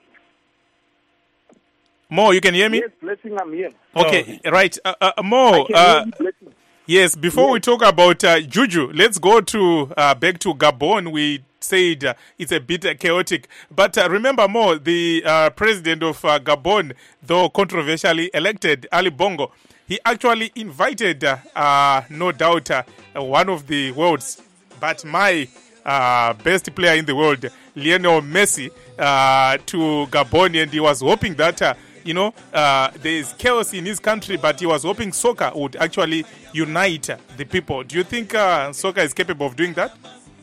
Mo, you can hear me? Yes, Blessing, I'm here. Okay, right. Uh, uh, Mo, I can uh, hear you, Blessing. yes, before Yes. we talk about uh, Juju, let's go to uh, back to Gabon. We said uh, it's a bit uh, chaotic. But uh, remember, Mo, the uh, president of uh, Gabon, though controversially elected, Ali Bongo, he actually invited, uh, uh, no doubt, uh, one of the world's, but my uh, best player in the world, Lionel Messi, uh, to Gabon, and he was hoping that, uh, you know, uh, there is chaos in his country, but he was hoping soccer would actually unite the people. Do you think uh, soccer is capable of doing that?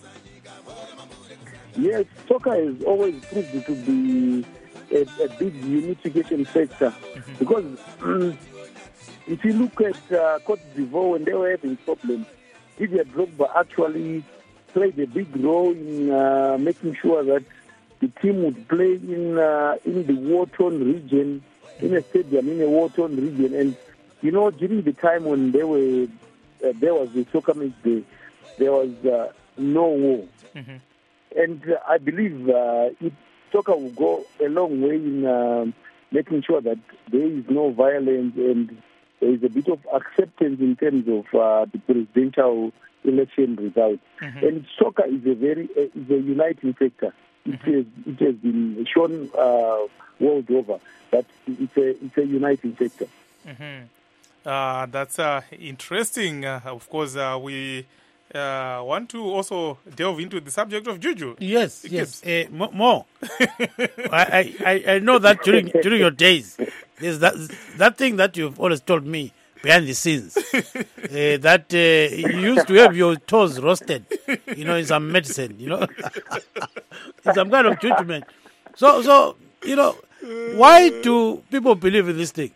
Yes, soccer has always proved to be a, a big unification factor. Mm-hmm. Because um, if you look at uh, Cote d'Ivoire, when they were having problems, Didier Drogba actually played a big role in uh, making sure that the team would play in uh, in the war-torn region, in a stadium, in a war-torn region. And, you know, during the time when they were, uh, there was the soccer match day, there was uh, no war. Mm-hmm. And uh, I believe uh, it, soccer will go a long way in uh, making sure that there is no violence and there is a bit of acceptance in terms of uh, the presidential election results. Mm-hmm. And soccer is a very uh, is a uniting factor. It, mm-hmm. has, it has been shown uh, world over that it's a it's a uniting factor. Mm-hmm. Uh, that's uh, interesting. Uh, of course, uh, we uh, want to also delve into the subject of juju. Yes, It yes. keeps- Uh, mo- more. I, I, I know that during during your days, there's that that thing that you've always told me behind the scenes, uh, that uh, you used to have your toes roasted, you know, in some medicine, you know, in some kind of treatment. So, so you know, why do people believe in this thing?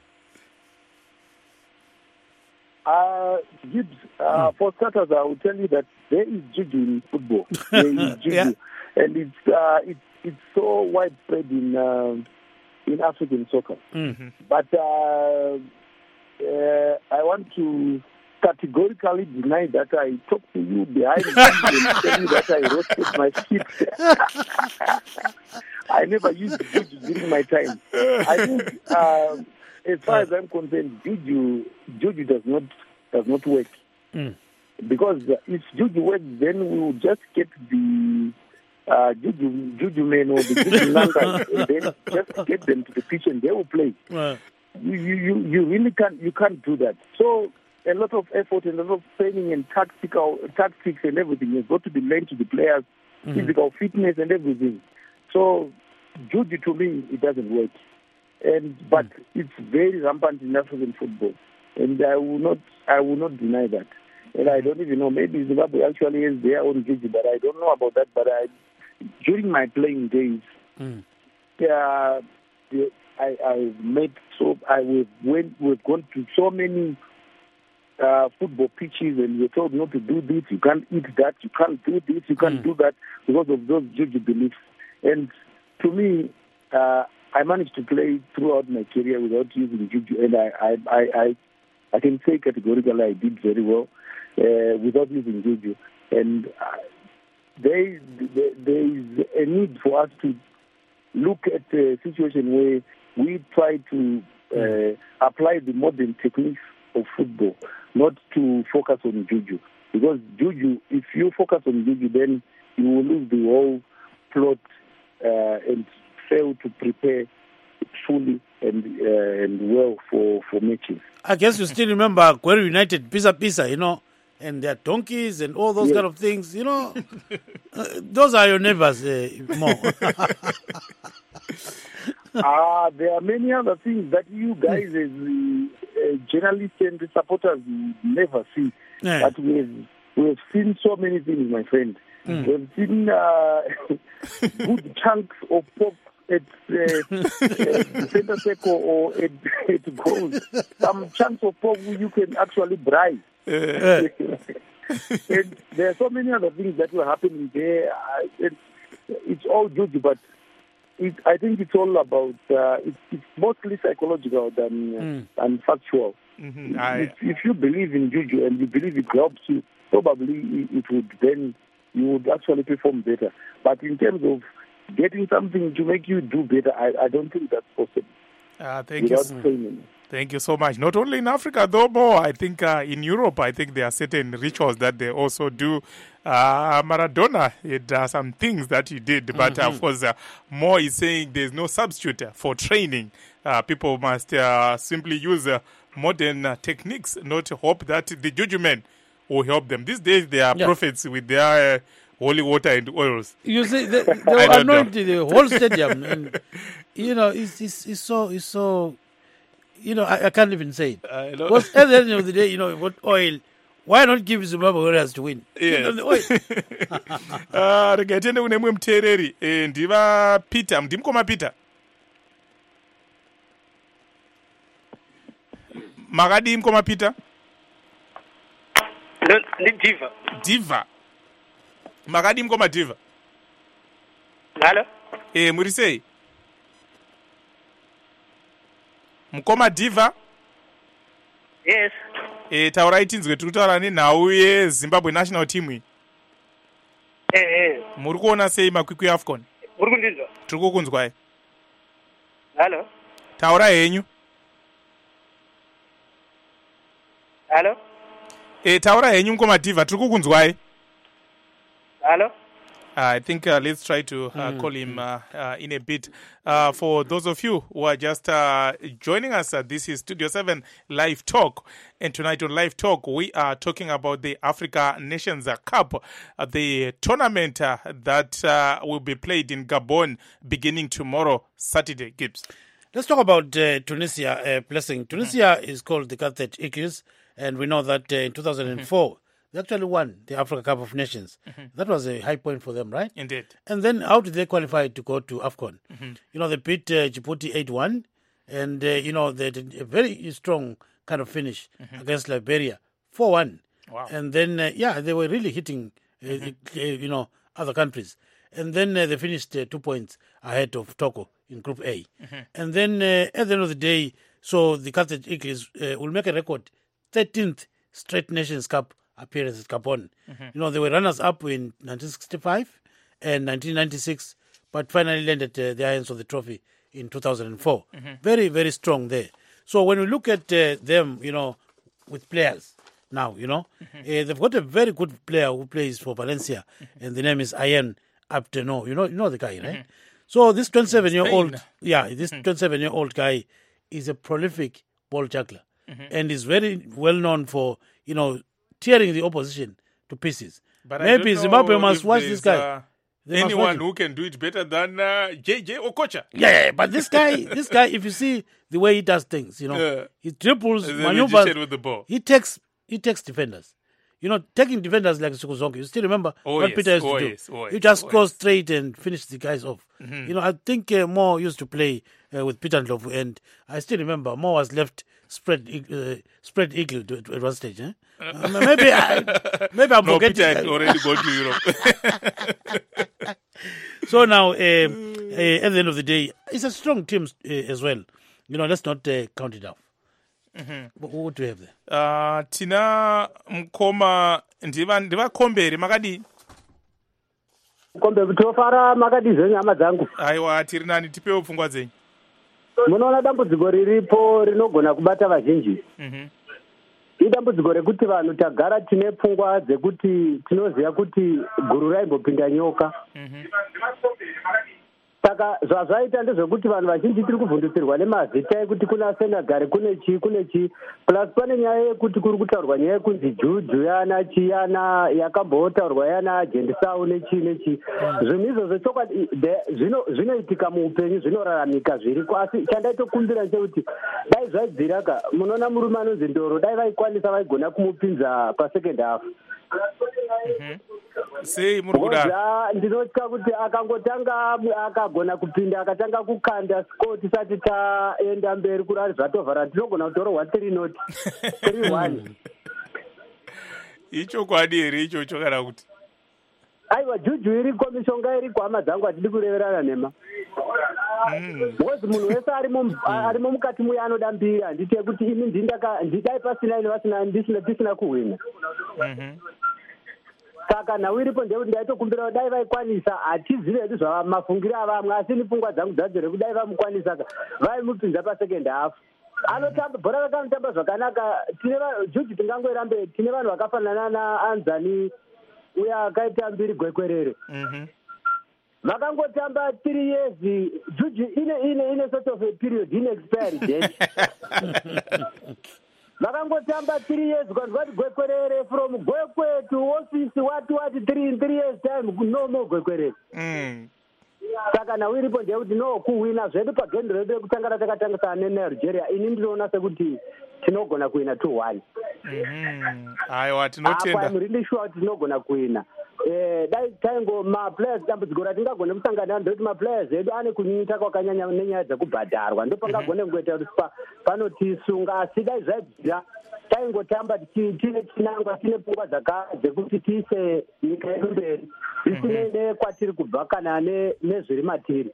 Uh, Gibbs, uh, for starters, I will tell you that there is juju in football. There is juju, Yeah. and it's uh, it's it's so widespread in uh, in African soccer. But uh, uh, I want to categorically deny that I talked to you behind the scenes and tell you that I roasted my feet. I never used juju during my time. I think. Uh, As far as I'm concerned, juju, juju does not does not work. Mm. Because if juju works, then we will just get the uh, juju juju men or the juju numbers, and then just get them to the pitch and they will play. Uh, You you you you really can't you can't do that. So a lot of effort and a lot of training and tactical tactics and everything has got to be lent to the players, Mhm. physical fitness and everything. So juju to me it doesn't work. And but it's very rampant in African football, and I will not I will not deny that. And I don't even know, maybe Zimbabwe actually has their own juju, but I don't know about that. But I, during my playing days, mm. yeah, I I met so I we went we've gone to so many uh, football pitches, and we're told not to do this, you can't eat that, you can't do this, you can't Mm. do that because of those juju beliefs. And to me, uh, I managed to play throughout my career without using juju, and I I I I, I can say categorically I did very well uh, without using juju. And uh, there, there there is a need for us to look at a situation where we try to uh, apply the modern techniques of football, not to focus on juju. Because juju, if you focus on juju, then you will lose the whole plot uh, and fail to prepare fully and uh, and well for, for matches. I guess you still remember Guerrero United, Pisa Pisa, you know, and their donkeys and all those Yes. kind of things, you know. uh, those are your neighbors, uh, more. Ah, there are many other things that you guys as uh, journalists and supporters never see. Yeah. But we have, we have seen so many things, my friend. Mm. We have seen uh, good chunks of pork at uh, uh, center circle or at, at goals. Some chunks of pork you can actually bribe. Uh, And there are so many other things that were happening there. I, it, it's all juju, but it, I think it's all about, uh, it, it's mostly psychological than, uh, Mm. than factual. Mhm. I, If, if you believe in juju and you believe it helps you, probably it, it would then, you would actually perform better. But in terms of getting something to make you do better, I, I don't think that's possible uh, thank you. without training. Thank you so much. Not only in Africa, though, more. I think uh, in Europe, I think there are certain rituals that they also do. Uh, Maradona, it are some things that he did, but uh, of course, uh, more is saying there's no substitute for training. Uh, people must uh, simply use uh, modern uh, techniques, not hope that the juju men will help them. These days, they are Yeah. prophets with their uh, holy water and oils. you see, they, they I will don't anoint the whole stadium, and you know, it's it's, it's so it's so, you know, I, I can't even say it. I know. Because at the end of the day, you know, what oil? Why not give Zimbabwe Warriors to win? You Yes. know, the oil. Ah, rega tiende kune mumwe muteereri eh, ndiva Peter, ndimukoma Peter. Makadii mukoma Peter? Ndi Diva. Diva. Makadii mukoma Diva? Hello? Eh, muri sei? Mukoma Diva? Yes. Eh, taurai tinzwe tiri kutaura nenhau yeZimbabwe national team iyi. Eh, eh. Muri kuona sei makwikwi eAFCON? Muri kundinzwa? Tiri kukunzwai. Hello? Taura henyu. Hello? Eh, taura henyu mukoma Diva, tiri kukunzwai. Hello? I think uh, let's try to uh, mm. call him uh, uh, in a bit. Uh, for those of you who are just uh, joining us, uh, this is Studio seven Live Talk. And tonight on Live Talk, we are talking about the Africa Nations Cup, uh, the tournament uh, that uh, will be played in Gabon beginning tomorrow, Saturday. Gibbs. Let's talk about uh, Tunisia, uh, Blessing. Tunisia mm. is called the Carthage Eagles, and we know that uh, in two thousand four, mm-hmm. they actually won the Africa Cup of Nations. Mm-hmm. That was a high point for them, right? Indeed. And then how did they qualify to go to AFCON? Mm-hmm. You know, they beat uh, Djibouti eight one, and, uh, you know, they did a very strong kind of finish mm-hmm. against Liberia, four one. Wow. And then, uh, yeah, they were really hitting, uh, mm-hmm. uh, you know, other countries. And then uh, they finished uh, two points ahead of Togo in Group A. Mm-hmm. And then uh, at the end of the day, so the Carthage Eagles uh, will make a record, thirteenth straight Nations Cup appearance at Gabon. Mm-hmm. You know, they were runners-up in nineteen sixty-five and nineteen ninety-six, but finally landed uh, their hands on the trophy in two thousand four. Mm-hmm. Very, very strong there. So when we look at uh, them, you know, with players now, you know, mm-hmm. uh, they've got a very good player who plays for Valencia, mm-hmm. and the name is Ayen Abdeno. You know, you know the guy, right? Mm-hmm. So this twenty-seven-year-old, yeah, this mm-hmm. twenty-seven-year-old guy is a prolific ball juggler, mm-hmm. and is very well known for, you know, tearing the opposition to pieces. But maybe Zimbabwe must watch this guy. Uh, anyone who can do it better than uh, J J Okocha. Yeah, yeah, but this guy, this guy, if you see the way he does things, you know, yeah. he dribbles, maneuvers, with the ball. He takes, he takes defenders. You know, taking defenders like Sukuzonke, you still remember oh, what yes. Peter used oh, to do? Yes. Oh, you yes. just oh, go yes. straight and finish the guys off. Mm-hmm. You know, I think uh, Mo used to play uh, with Peter Ndlovu, and I still remember Mo was left spread uh, spread eagle to, to, at one stage. Eh? Uh, maybe I, maybe I'm no, forgetting. Peter had already gone to Europe. So now, uh, uh, at the end of the day, it's a strong team uh, as well. You know, let's not uh, count it out. Mm-hmm. What, what do you have there? Uh, tina mkoma ndiva ndivakomberi makadii kombe kutofara makadii zvenyama dzangu. Aiwa, tiri nani, tipewo pfungwa dzenyu. Munoona dambudziko riripo rinogona kubata vazhinji. Mhm. Idambudziko rekuti vanhu tagara tine pfungwa dzekuti tinoziva kuti guru raimbopinda nyoka. Mhm. Saka zvazvaita ndezvekuti vanhu vazhinji tiri kuvhundutsirwa nemazita ekuti kuna Senegal kune chi kune chi plus pane nyaya yekuti kuri kutaurwa nyaya yekunzi juju yana chiyana yakambotaurwa yana jendisau nechi nechi zvinhu izvozvo chokwadi zvinoitika muupenyu zvinoraramika zviriko asi chandaitokumbira ndechekuti dai zvaidziraka munoona murume anonzi Ndoro dai vaikwanisa vaigona kumupinza pasecond half. Sei muri kudaro? Ndinotya kuti akangotanga akagona kupinda akatanga kukanda skoti tisati taenda mberi kurari zvatovhara tinogona kutorwa three not three one. Icho kwadi here ichocho kana kuti aiwa juju iriko mishonga iriko hama dzangu atidi kureverana nema because munhu wese arimo mukati muya anoda mbiri handiti yekuti ini ndidai pasina ine vasina ndisina tisina kuhwina. Saka nhau iripo ndekuti ndaitokumbira dai vaikwanisa hatizivi hedu zvamafungiro avamwe asi ni pfungwa dzangu dzadzo rekuti dai vamukwanisa vaimupinza pasecond half. Anotamba bhora rakanotamba zvakanaka. Tine juju tingangoirambe tine vanhu vakafanana naAnzani uya akaita mbiri gwekwerere. Vakangotamba three years juju ine ine ine sort of a period in expiry date. Vakangotamba three years because what gwekwerere from gwekwe to office what what three in three years time no more gwekwerere. Mm. Saka now iripo ndekuti no kuwina zvedu pagendo redu rekutanga takatangisana neNigeria ini ndinoona sekuti tinogona kuwina two one. Mhm. Aiwa tinotenda. I'm really sure tinogona kuwina. Eh dai tango ma players dambudziko ratingagona kusangana ndoti ma players edu ane kunyita kwakanyanya nenyaya dzekubhadharwa ndopangagone kuita kuti panotisunga asi dai zvaibvira taingotamba tine chinangwa tine pfungwa dzekuti tiise nyika yedu mberi zvisinei kwatiri kubva kana nezviri matiri.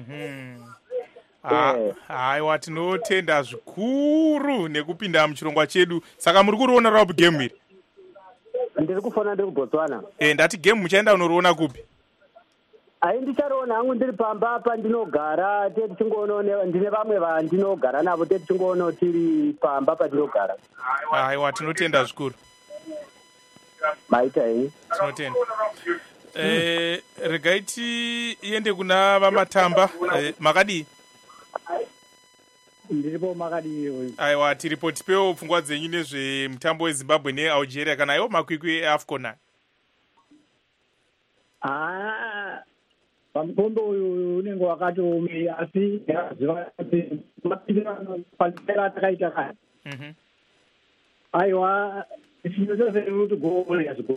Aiwa tinotenda zvikuru nekupinda muchirongwa chedu. Saka muri kuriona raup game iri? Ndiri kufona ndiri kuBotswana. Eh ndati game muchaenda unoriona kupi? Ai ndichariona hangu ndiri pamba apa ndinogara teti chingoona ndine vamwe vandinogara navo teti chingoona tiri pamba patinogara. Aiwa tinotenda zvikuru. Maita hei. Tinotenda. eh regaiti iende kuna vamatamba eh, makadi ndiripo makadi aiwa tiripo tipewo pfungwa dzenyu nezvemutambo wezimbabwe nealgeria kana iwo makwikwi eafcon ah pamukombe uyu unenge wakatoome asi yakaziva kuti mapindirano takaita kare aiwa chino chose kuti goolesgo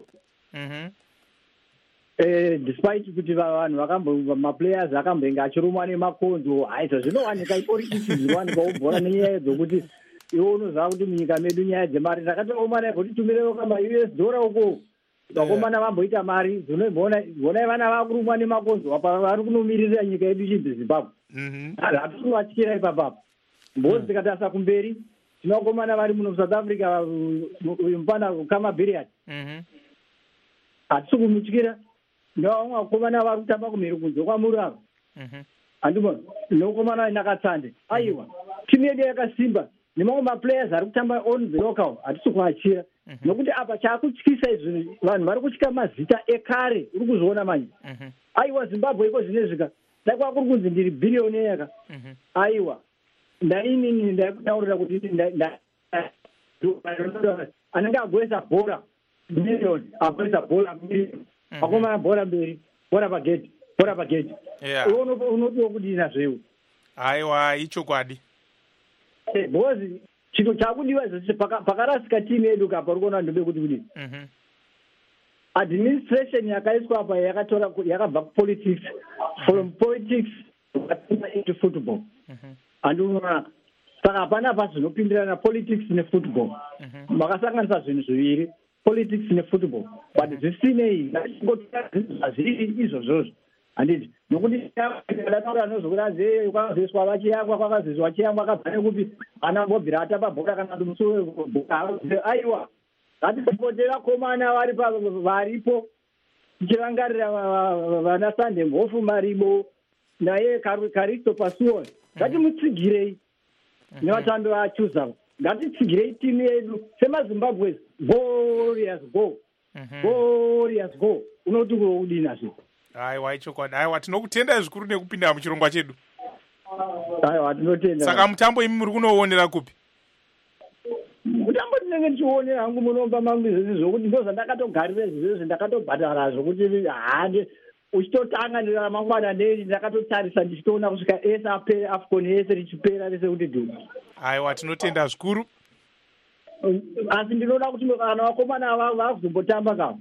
despite kuti vanhu vakambo maplayers akambenge achirumwa nemakonzo aizvo zvinowanika ipolitiki zvinowanika ubhora nenyaya dzokuti iwe unoziva kuti munyika medu nyaya dzemari ndakatoomana kuti tumirewo kama U S dollar uko vakomana vamboita mari zvonai vana vakurumwa nemakonzo apa vari kunomiririra nyika yedu chibve zimbabwe hatikunowatyirai papapo mbozi tikatarisa kumberi tinovakomana vari muno south africa uyu mupana kama biriat hatisi kumutyira ndovamwe vakomana vari kutamba kumhiri kunze kwamurava handibona nokomana nakatsande aiwa timu yedu yakasimba nemamwe maplayers ari kutamba on the local hatisi kuachira nokuti apa chaakutyisa izvi vanhu vari kutya mazita ekare uri kuzoona manje aiwa zimbabwe iko zvinezvika dai kwakuri kunzi ndiri bhirioneyaka aiwa ndainini ndaikutaurira kuti anenge agoisa bhora million agoisa bhora million akomana bhora mberi bhora pagedhi bhora pagedhi unodiwa kudina zveiwo aiwa ichokwadi bhozi chito chakudiwa izvo pakarasika timu yedu kapa uri kuona ndobe kuti kudini administration yakaiswa apa yakatora yakabva kupolitics from politics into football handiunoona saka hapana pasi zvinopindirana politics nefootball makasanganisa zvinhu zviviri politics nefootball but zvisinei zvazviri izvozvozvo handiti nokuti adataura nozokuti aze kwakazoiswa vachiyangwa kwakazoiswa vachiyangwa akabva nekupi ana mbobvira atamba bhora kana kuti musuwo aiwa ngatipote vakomana vari varipo tichirangarira vana sande mhofu maribo naye karisto pasuo ngatimutsigirei nevatambi vachuza ngatitsigirei timu yedu semazimbabwe warriors go warriors go unoti kurodina zvi aiwa ichokwadi aiwa tinokutendai zvikuru nekupinda muchirongwa chedu aiwa tinotenda saka mutambo imi muri kunoonera kupi mutambo ndinenge ndichionera hangu munomba mangu izvozvi zvokuti ndo zvandakatogarira izvozvo ndakatobhadhara zvokuti hande uchitotanga neramangwana nei ndakatotarisa ndichitoona kusvika ese apere afcon yese richipera rese kuti du aiwa tinotenda zvikuru asi ndinoda kuti kana vakomana ava vakuzombotamba kamo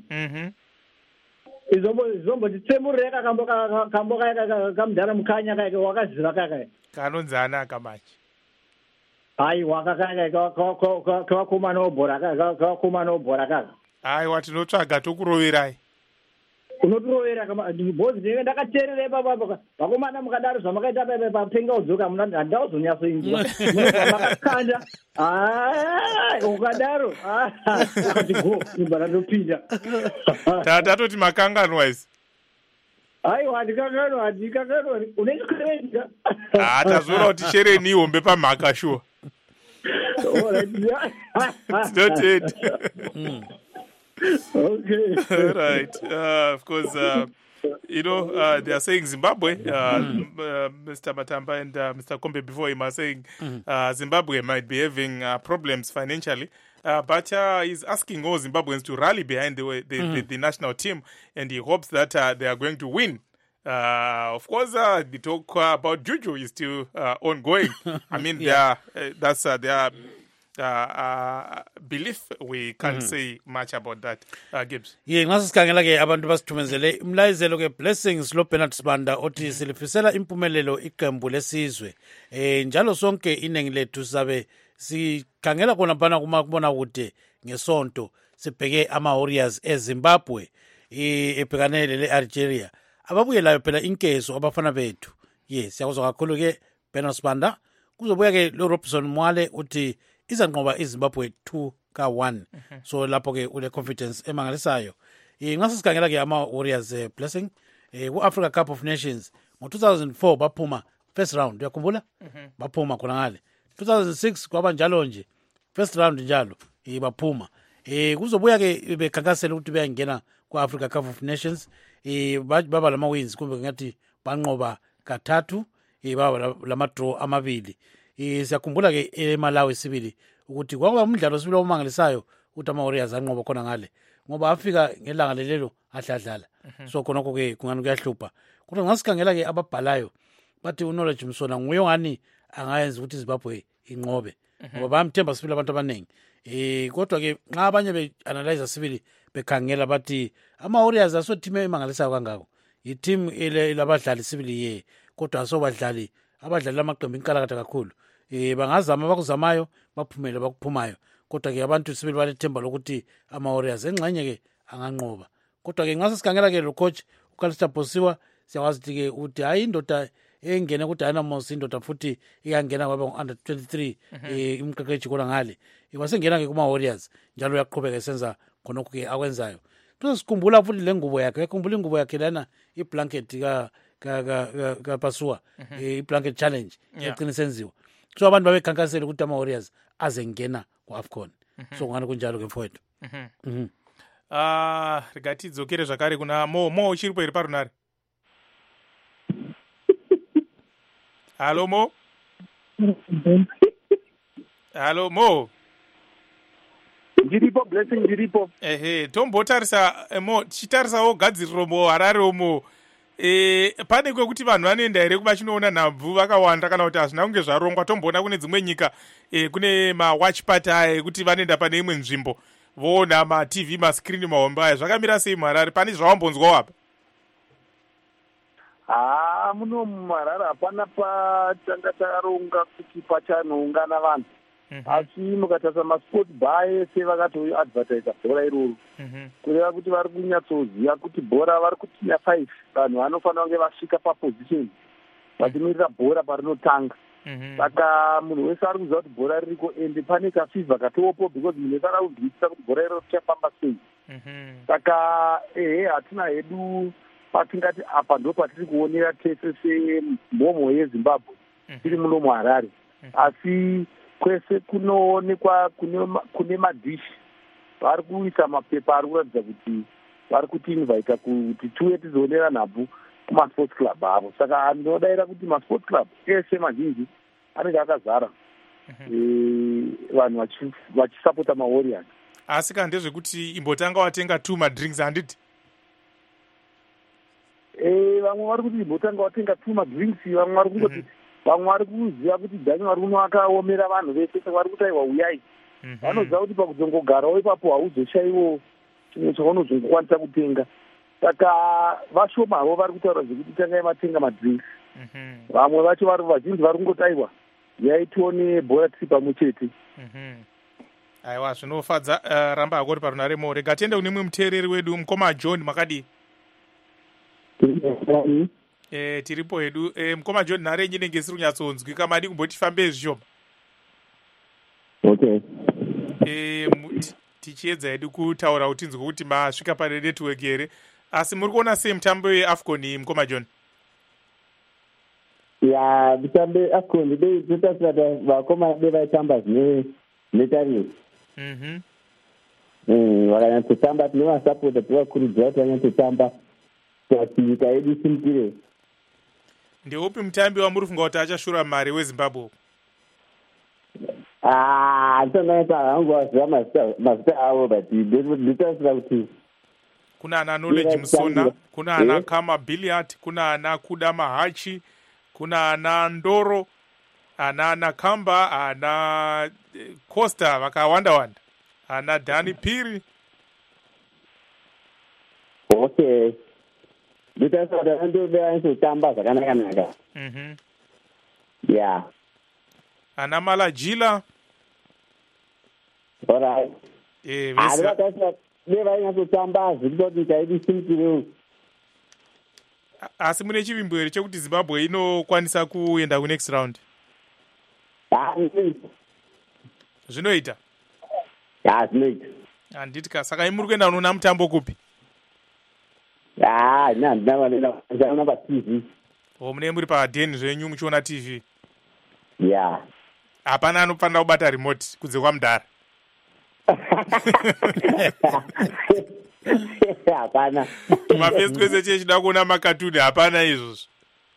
izombotitsemurire kakambo kaya kamudhara mukanya kaya wakaziva kaya kanonzi anaka manje aiwa kakaya kavakomana wobhora kavakomana wobhora kaka aiwa tinotsvaga tokuroverai unotirovera bhozi ndinenge ndakateerera ipapapa vakomana mukadaro zvamakaita papenga udzoka handauzonyatsoinzwa makakanda ukadaro akati go ibva ratopinda tatoti makanganwa isi aiwa handikanganwa handikanganwa unenge kurenga tazoona kuti shereni ihombe pamhaka shuwa tinotenda okay right uh, of course uh, you know uh, they are saying Zimbabwe uh, mm. uh, Mister Matamba and uh, Mister Kombe before him are saying uh, Zimbabwe might be having uh, problems financially uh, but uh, he's asking all Zimbabweans to rally behind the, the, mm. the, the national team and he hopes that uh, they are going to win. Uh, of course, uh, the talk uh, about Juju is still uh, ongoing. I mean, yeah. uh, that's uh, their uh, uh, belief. We can't mm-hmm. say much about that. Uh, Gibbs. Ye ngasikhangela ke abantu basithumezele imlayizelo ke blessings lo Bernard Sibanda othi silifisela impumelelo iqembu lesizwe. Eh njalo sonke inengi lethu sabe sikhangela khona phana kuma kubona kude ngesonto sibheke ama Warriors eZimbabwe ebhekanele leAlgeria. Ababuyelayo phela inkezo abafana bethu. Yes, siyakuzwa kakhulu ke Bernard Sibanda. Kuzobuya ke lo Robson Mwale uthi izanqoba iZimbabwe two ka one. Mm-hmm. So lapho ke ule confidence emangalisayo. Eh ngasikhangela ke ama Warriors eh, blessing eh ku Africa Cup of Nations ngo two thousand four baphuma first round uyakhumbula? Mm-hmm. Baphuma khona ngale. two thousand six kwaba njalo nje. First round njalo eh baphuma. Eh kuzobuya ke bekhankasela ukuthi bayangena ku Africa Cup of Nations. eh baba lama wins kumbe ngathi banqoba kathathu eh baba lama draw amabili. Eh siyakhumbula ke eMalawi sibili ukuthi kwakuba umdlalo sibili omangalisayo ukuthi ama Warriors anqoba khona ngale ngoba afika ngelanga lelelo ahladlala. So khona ke kungani kuyahlupha. Kodwa ngasikhangela ke ababhalayo bathi uKnowledge Msona nguye ngani angayenza ukuthi Zimbabwe inqobe ngoba bamthemba sibili abantu abaningi. Eh kodwa ke nxa abanye be analyze sibili bekhangela bathi ama Warriors aso team emangalisayo kangako. I team ile labadlali sibili ye kodwa aso badlali abadlali amaqembu inkalakatha kakhulu. Eh bangazama bakuzamayo baphumele bakuphumayo kodwa ke abantu sibili balethemba lokuthi ama Warriors engxenye ke anganqoba. Kodwa ke ngase sikhangela ke lo coach uKalister Posiwa siyakwazi ke uthi hayi indoda engena ku Dynamos indoda futhi iyangena kwaba under twenty-three eh imqeqeshi kola ngale ibasengena ke kuma Warriors njalo uyaqhubeka esenza khonokho ke akwenzayo. Tusikhumbula futhi lengubo yakhe yakhumbula ingubo yakhe lana iblanket ka ka ka ka Pasiwa eh iblanket challenge egcina senziwa. So abantu babekhankasela ukuthi ama Warriors azengena ku AFCON. So ngani kunjalo ke mfowethu. Mhm. Ah rigati dzokere zvakare kuna mo mo uchiripo iri parunare. Halo Mo. Halo Mo. Ndiripo blessing ndiripo. Ehe, tombotarisa Mo chitarisawo gadziriro Mo Harare Mo. Eh pane kwekuti vanhu vanoenda here kumachinoona nhabvu vakawanda kana kuti hazvina kunge zvarongwa tomboona kune dzimwe nyika eh kune ma watch party aya kuti vanoenda pane imwe nzvimbo voona ma T V ma screen mahombe aya zvakamira sei muHarare pane zvawambonzwa apa? Ah, muno muHarare hapana patanga takaronga kuti pachanoungana vanhu. Asi mukatarisa masport bar ese vakatoadvertisa bhora iroro. Kureva kuti vari kunyatsoziva kuti bhora vari kutinya five vanhu vanofanira kunge vasvika paposition vachimirira bhora parinotanga. Saka munhu wese ari kuziva kuti bhora ririko ende pane kafivha katopo because munhu wese arakunzwisisa kuti bhora iroro richafamba sei. Saka ehe hatina hedu patingati apa ndo patiri kuonera tese semhomho yeZimbabwe tiri muno muHarare. Asi kwese kunoonekwa kune madhishi vari kuisa mapepa ari kuratidza kuti vari kutinvaita kuti tiuye tizoonera nhabvu kumasports club avo. Saka ndinodayira kuti masports club ese mazhinji anenge akazara vanhu vachisapota maWarriors. Asi kana ndezvekuti imbotanga watenga two madrinks handiti? Eh vamwe vari kuti imbotanga watenga two madrinks vamwe vari kungoti vamwe vari kuziva kuti dhani vari kuno akaomera vanhu vese saka vari kutaiwa uyai. Vanoziva kuti pakudzongogarawo ipapo hauzoshayiwo chimwe chaunozongokwanisa kutenga. Saka vashomavo vari kutaura zvekuti tangai matenga madrinks. Vamwe vacho vari vazhinji vari kungotaiwa yai tione bhora tiri pamwe chete. Aiwa zvinofadza. Uh, ramba hako uri parunare Mo. Rega tiende kune mumwe muteereri wedu mukoma John makadi. Eh tiripo hedu eh mukoma John nhare yenyu inenge isiri kunyatsonzwika madi kumbotifambe zvishoma. Okay. Eh tichiedza hedu kutaura kuti tinzwe kuti masvika pane network here. Asi muri kuona sei mutambo weAFCON mukoma John? Ya mutambo weAFCON dei tutasada vakoma bevaitamba zvine netariyo. Mhm. Eh vakanyatsotamba tinovasapota tivakurudzira kuti vanyatsotamba kuti nyika yedu isimukire. Ndeupi mutambi wamuri kufunga kuti achashura mari weZimbabwe? Ah, ndinoita hangu waziva mazita avo but nditasira kuti kuna ana Knowledge Msona, kuna ana Kama Billiard, kuna ana Kuda Mahachi, kuna ana Ndoro, ana ana Kamba, ana Costa vakawanda wanda, ana Dani Piri. Okay. Nditasira kuti ndoveyanyatotamba zvakanaka-naka. Mhm. Yeah. Ana Malajila. Alright. Eh, vese. Nditasira nevainyatsotamba zvikuti nyika yedu isimukire. Asi mune chivimbo here chekuti Zimbabwe inokwanisa kuenda ku next round? Ah, zvinoita? Ya, zvinoita. Handiti ka saka imuri kuenda unoona mutambo kupi? Ah, na ndava pa T V. Oh, mune muri pa den zvenyu muchiona T V? Yeah. Hapana anofanira kubata remote kunze kwaMudhara. hapana. mafirst kwese chechida kuona makatuni hapana izvozvo.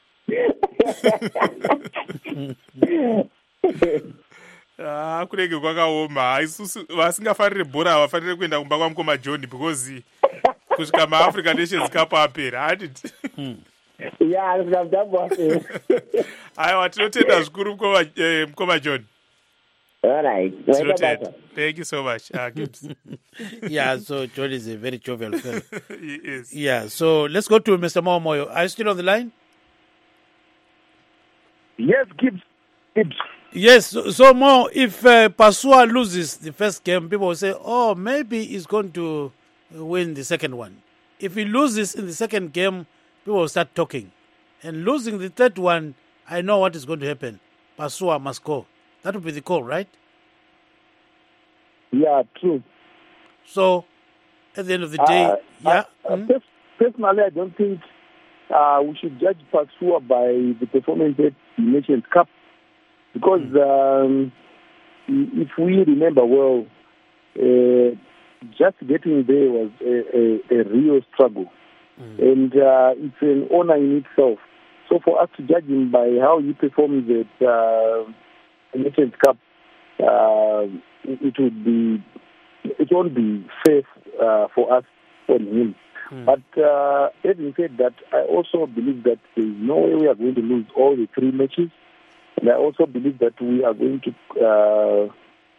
Ah, kunenge kwakaoma. Isusu vasingafarire bhora havafanire kuenda kumba kwamukoma John because kusvika maAfrica Nations Cup apera hatiti. Ya, anokuda mutambo wapera. Aiwa, tinotenda zvikuru mukoma John. All right. Tinotenda. Thank you so much. Uh, Gibbs. Yeah, so John is a very jovial fellow. He is. Yeah, so let's go to Mister Momoyo. Are you still on the line? Yes, Gibbs. Gibbs. Yes, so, so Mo, if uh, Pasua loses the first game, people will say, oh, maybe he's going to win the second one. If he loses in the second game, people will start talking. And losing the third one, I know what is going to happen. Pasua must go. That would be the call, right? Yeah, true. So, at the end of the day, Uh, yeah. uh, mm? pers- Personally, I don't think uh, we should judge Pasua by the performance at the Nations Cup. Because um, if we remember well, uh, just getting there was a, a, a real struggle. Mm. And uh, it's an honor in itself. So for us to judge him by how he performs at uh, the Nations Cup, uh, it, it would be, it won't be fair uh, for us on him. Mm. But uh, having said that, I also believe that there is no way we are going to lose all the three matches. And I also believe that we are going to uh,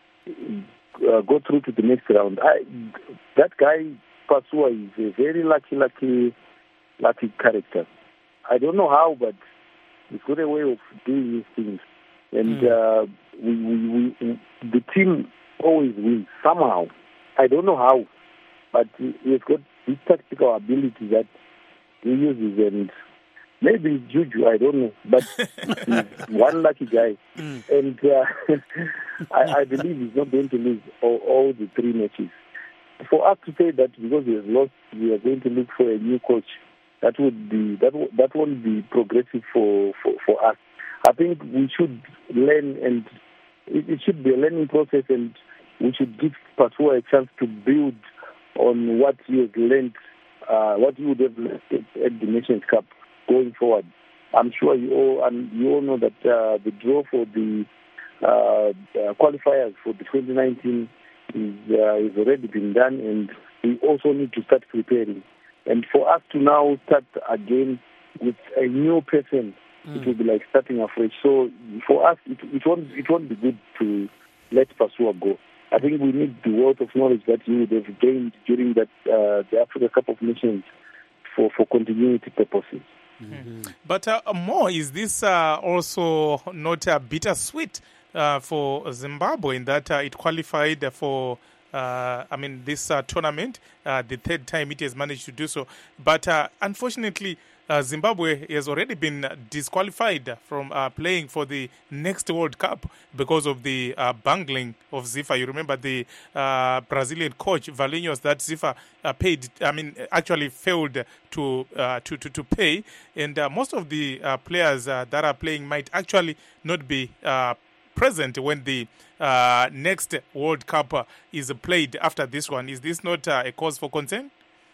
uh, go through to the next round. I, that guy, Pasua, is a very lucky, lucky, lucky character. I don't know how, but he's got a way of doing these things. And mm. uh, we, we, we, the team always wins somehow. I don't know how, but he's got this tactical ability that he uses, and maybe it's juju, I don't know, but he's one lucky guy. Mm. And uh, I, I believe he's not going to lose all, all the three matches. For us to say that because he has lost, we are going to look for a new coach, that would be that w- that won't be progressive for, for, for us. I think we should learn, and it, it should be a learning process, and we should give Pasua a chance to build on what he has learned, uh, what he would have learned at the Nations Cup going forward. I'm sure you all and you all know that uh, the draw for the uh, uh, qualifiers for the twenty nineteen is uh, is already been done, and we also need to start preparing. And for us to now start again with a new person, mm. it will be like starting afresh. So for us, it, it won't it won't be good to let Pasua go. I think we need the wealth of knowledge that he would have gained during that uh, the Africa Cup of Nations for, for continuity purposes. Mm-hmm. But uh, more, is this uh, also not uh, bittersweet uh, for Zimbabwe in that uh, it qualified for, uh, I mean, this uh, tournament, uh, the third time it has managed to do so. But uh, unfortunately, uh, Zimbabwe has already been disqualified from uh, playing for the next World Cup because of the uh, bungling of Zifa. You remember the uh, Brazilian coach, Valinhos, that Zifa uh, paid, I mean, actually failed to uh, to, to, to pay. And uh, most of the uh, players uh, that are playing might actually not be uh, present when the uh, next World Cup uh, is played after this one. Is this not uh, a cause for concern?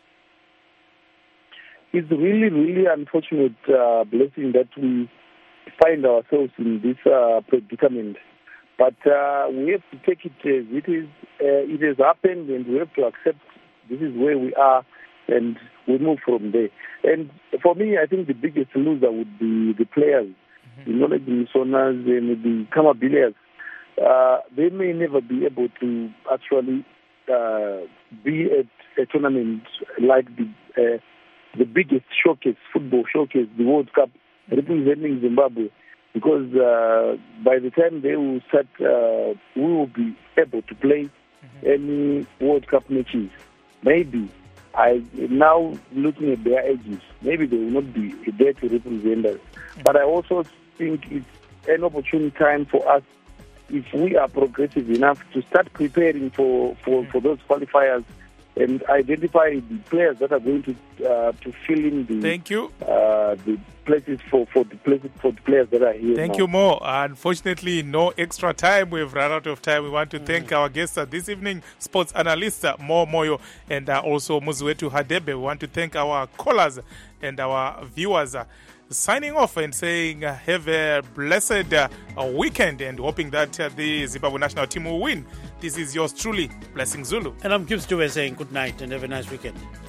It's really, really unfortunate uh, blessing that we find ourselves in this uh, predicament. But uh, we have to take it as it is. Uh, it has happened, and we have to accept this is where we are, and we move from there. And for me, I think the biggest loser would be the players. Mm-hmm. You know, like the Misonas and the Kamabilias. Uh, they may never be able to actually uh, be at a tournament like the uh, the biggest showcase, football showcase, the World Cup, representing Zimbabwe, because uh, by the time they will start, uh, we will be able to play mm-hmm. any World Cup matches. Maybe, I now looking at their ages, maybe they will not be there to represent us. Mm-hmm. But I also think it's an opportune time for us, if we are progressive enough, to start preparing for, for, mm-hmm. for those qualifiers and identify the players that are going to uh, to fill in the Thank you. Uh, the places for, for the places for the players that are here. Thank now. you, Mo. Unfortunately, no extra time. We've run out of time. We want to thank our guests uh, this evening, sports analyst uh, Mo Moyo and uh, also Muziwetu Hadebe. We want to thank our callers and our viewers. Uh, signing off and saying uh, have a blessed uh, weekend and hoping that uh, the Zimbabwe national team will win. This is yours truly, Blessing Zulu. And I'm Gibbs Dube saying good night and have a nice weekend.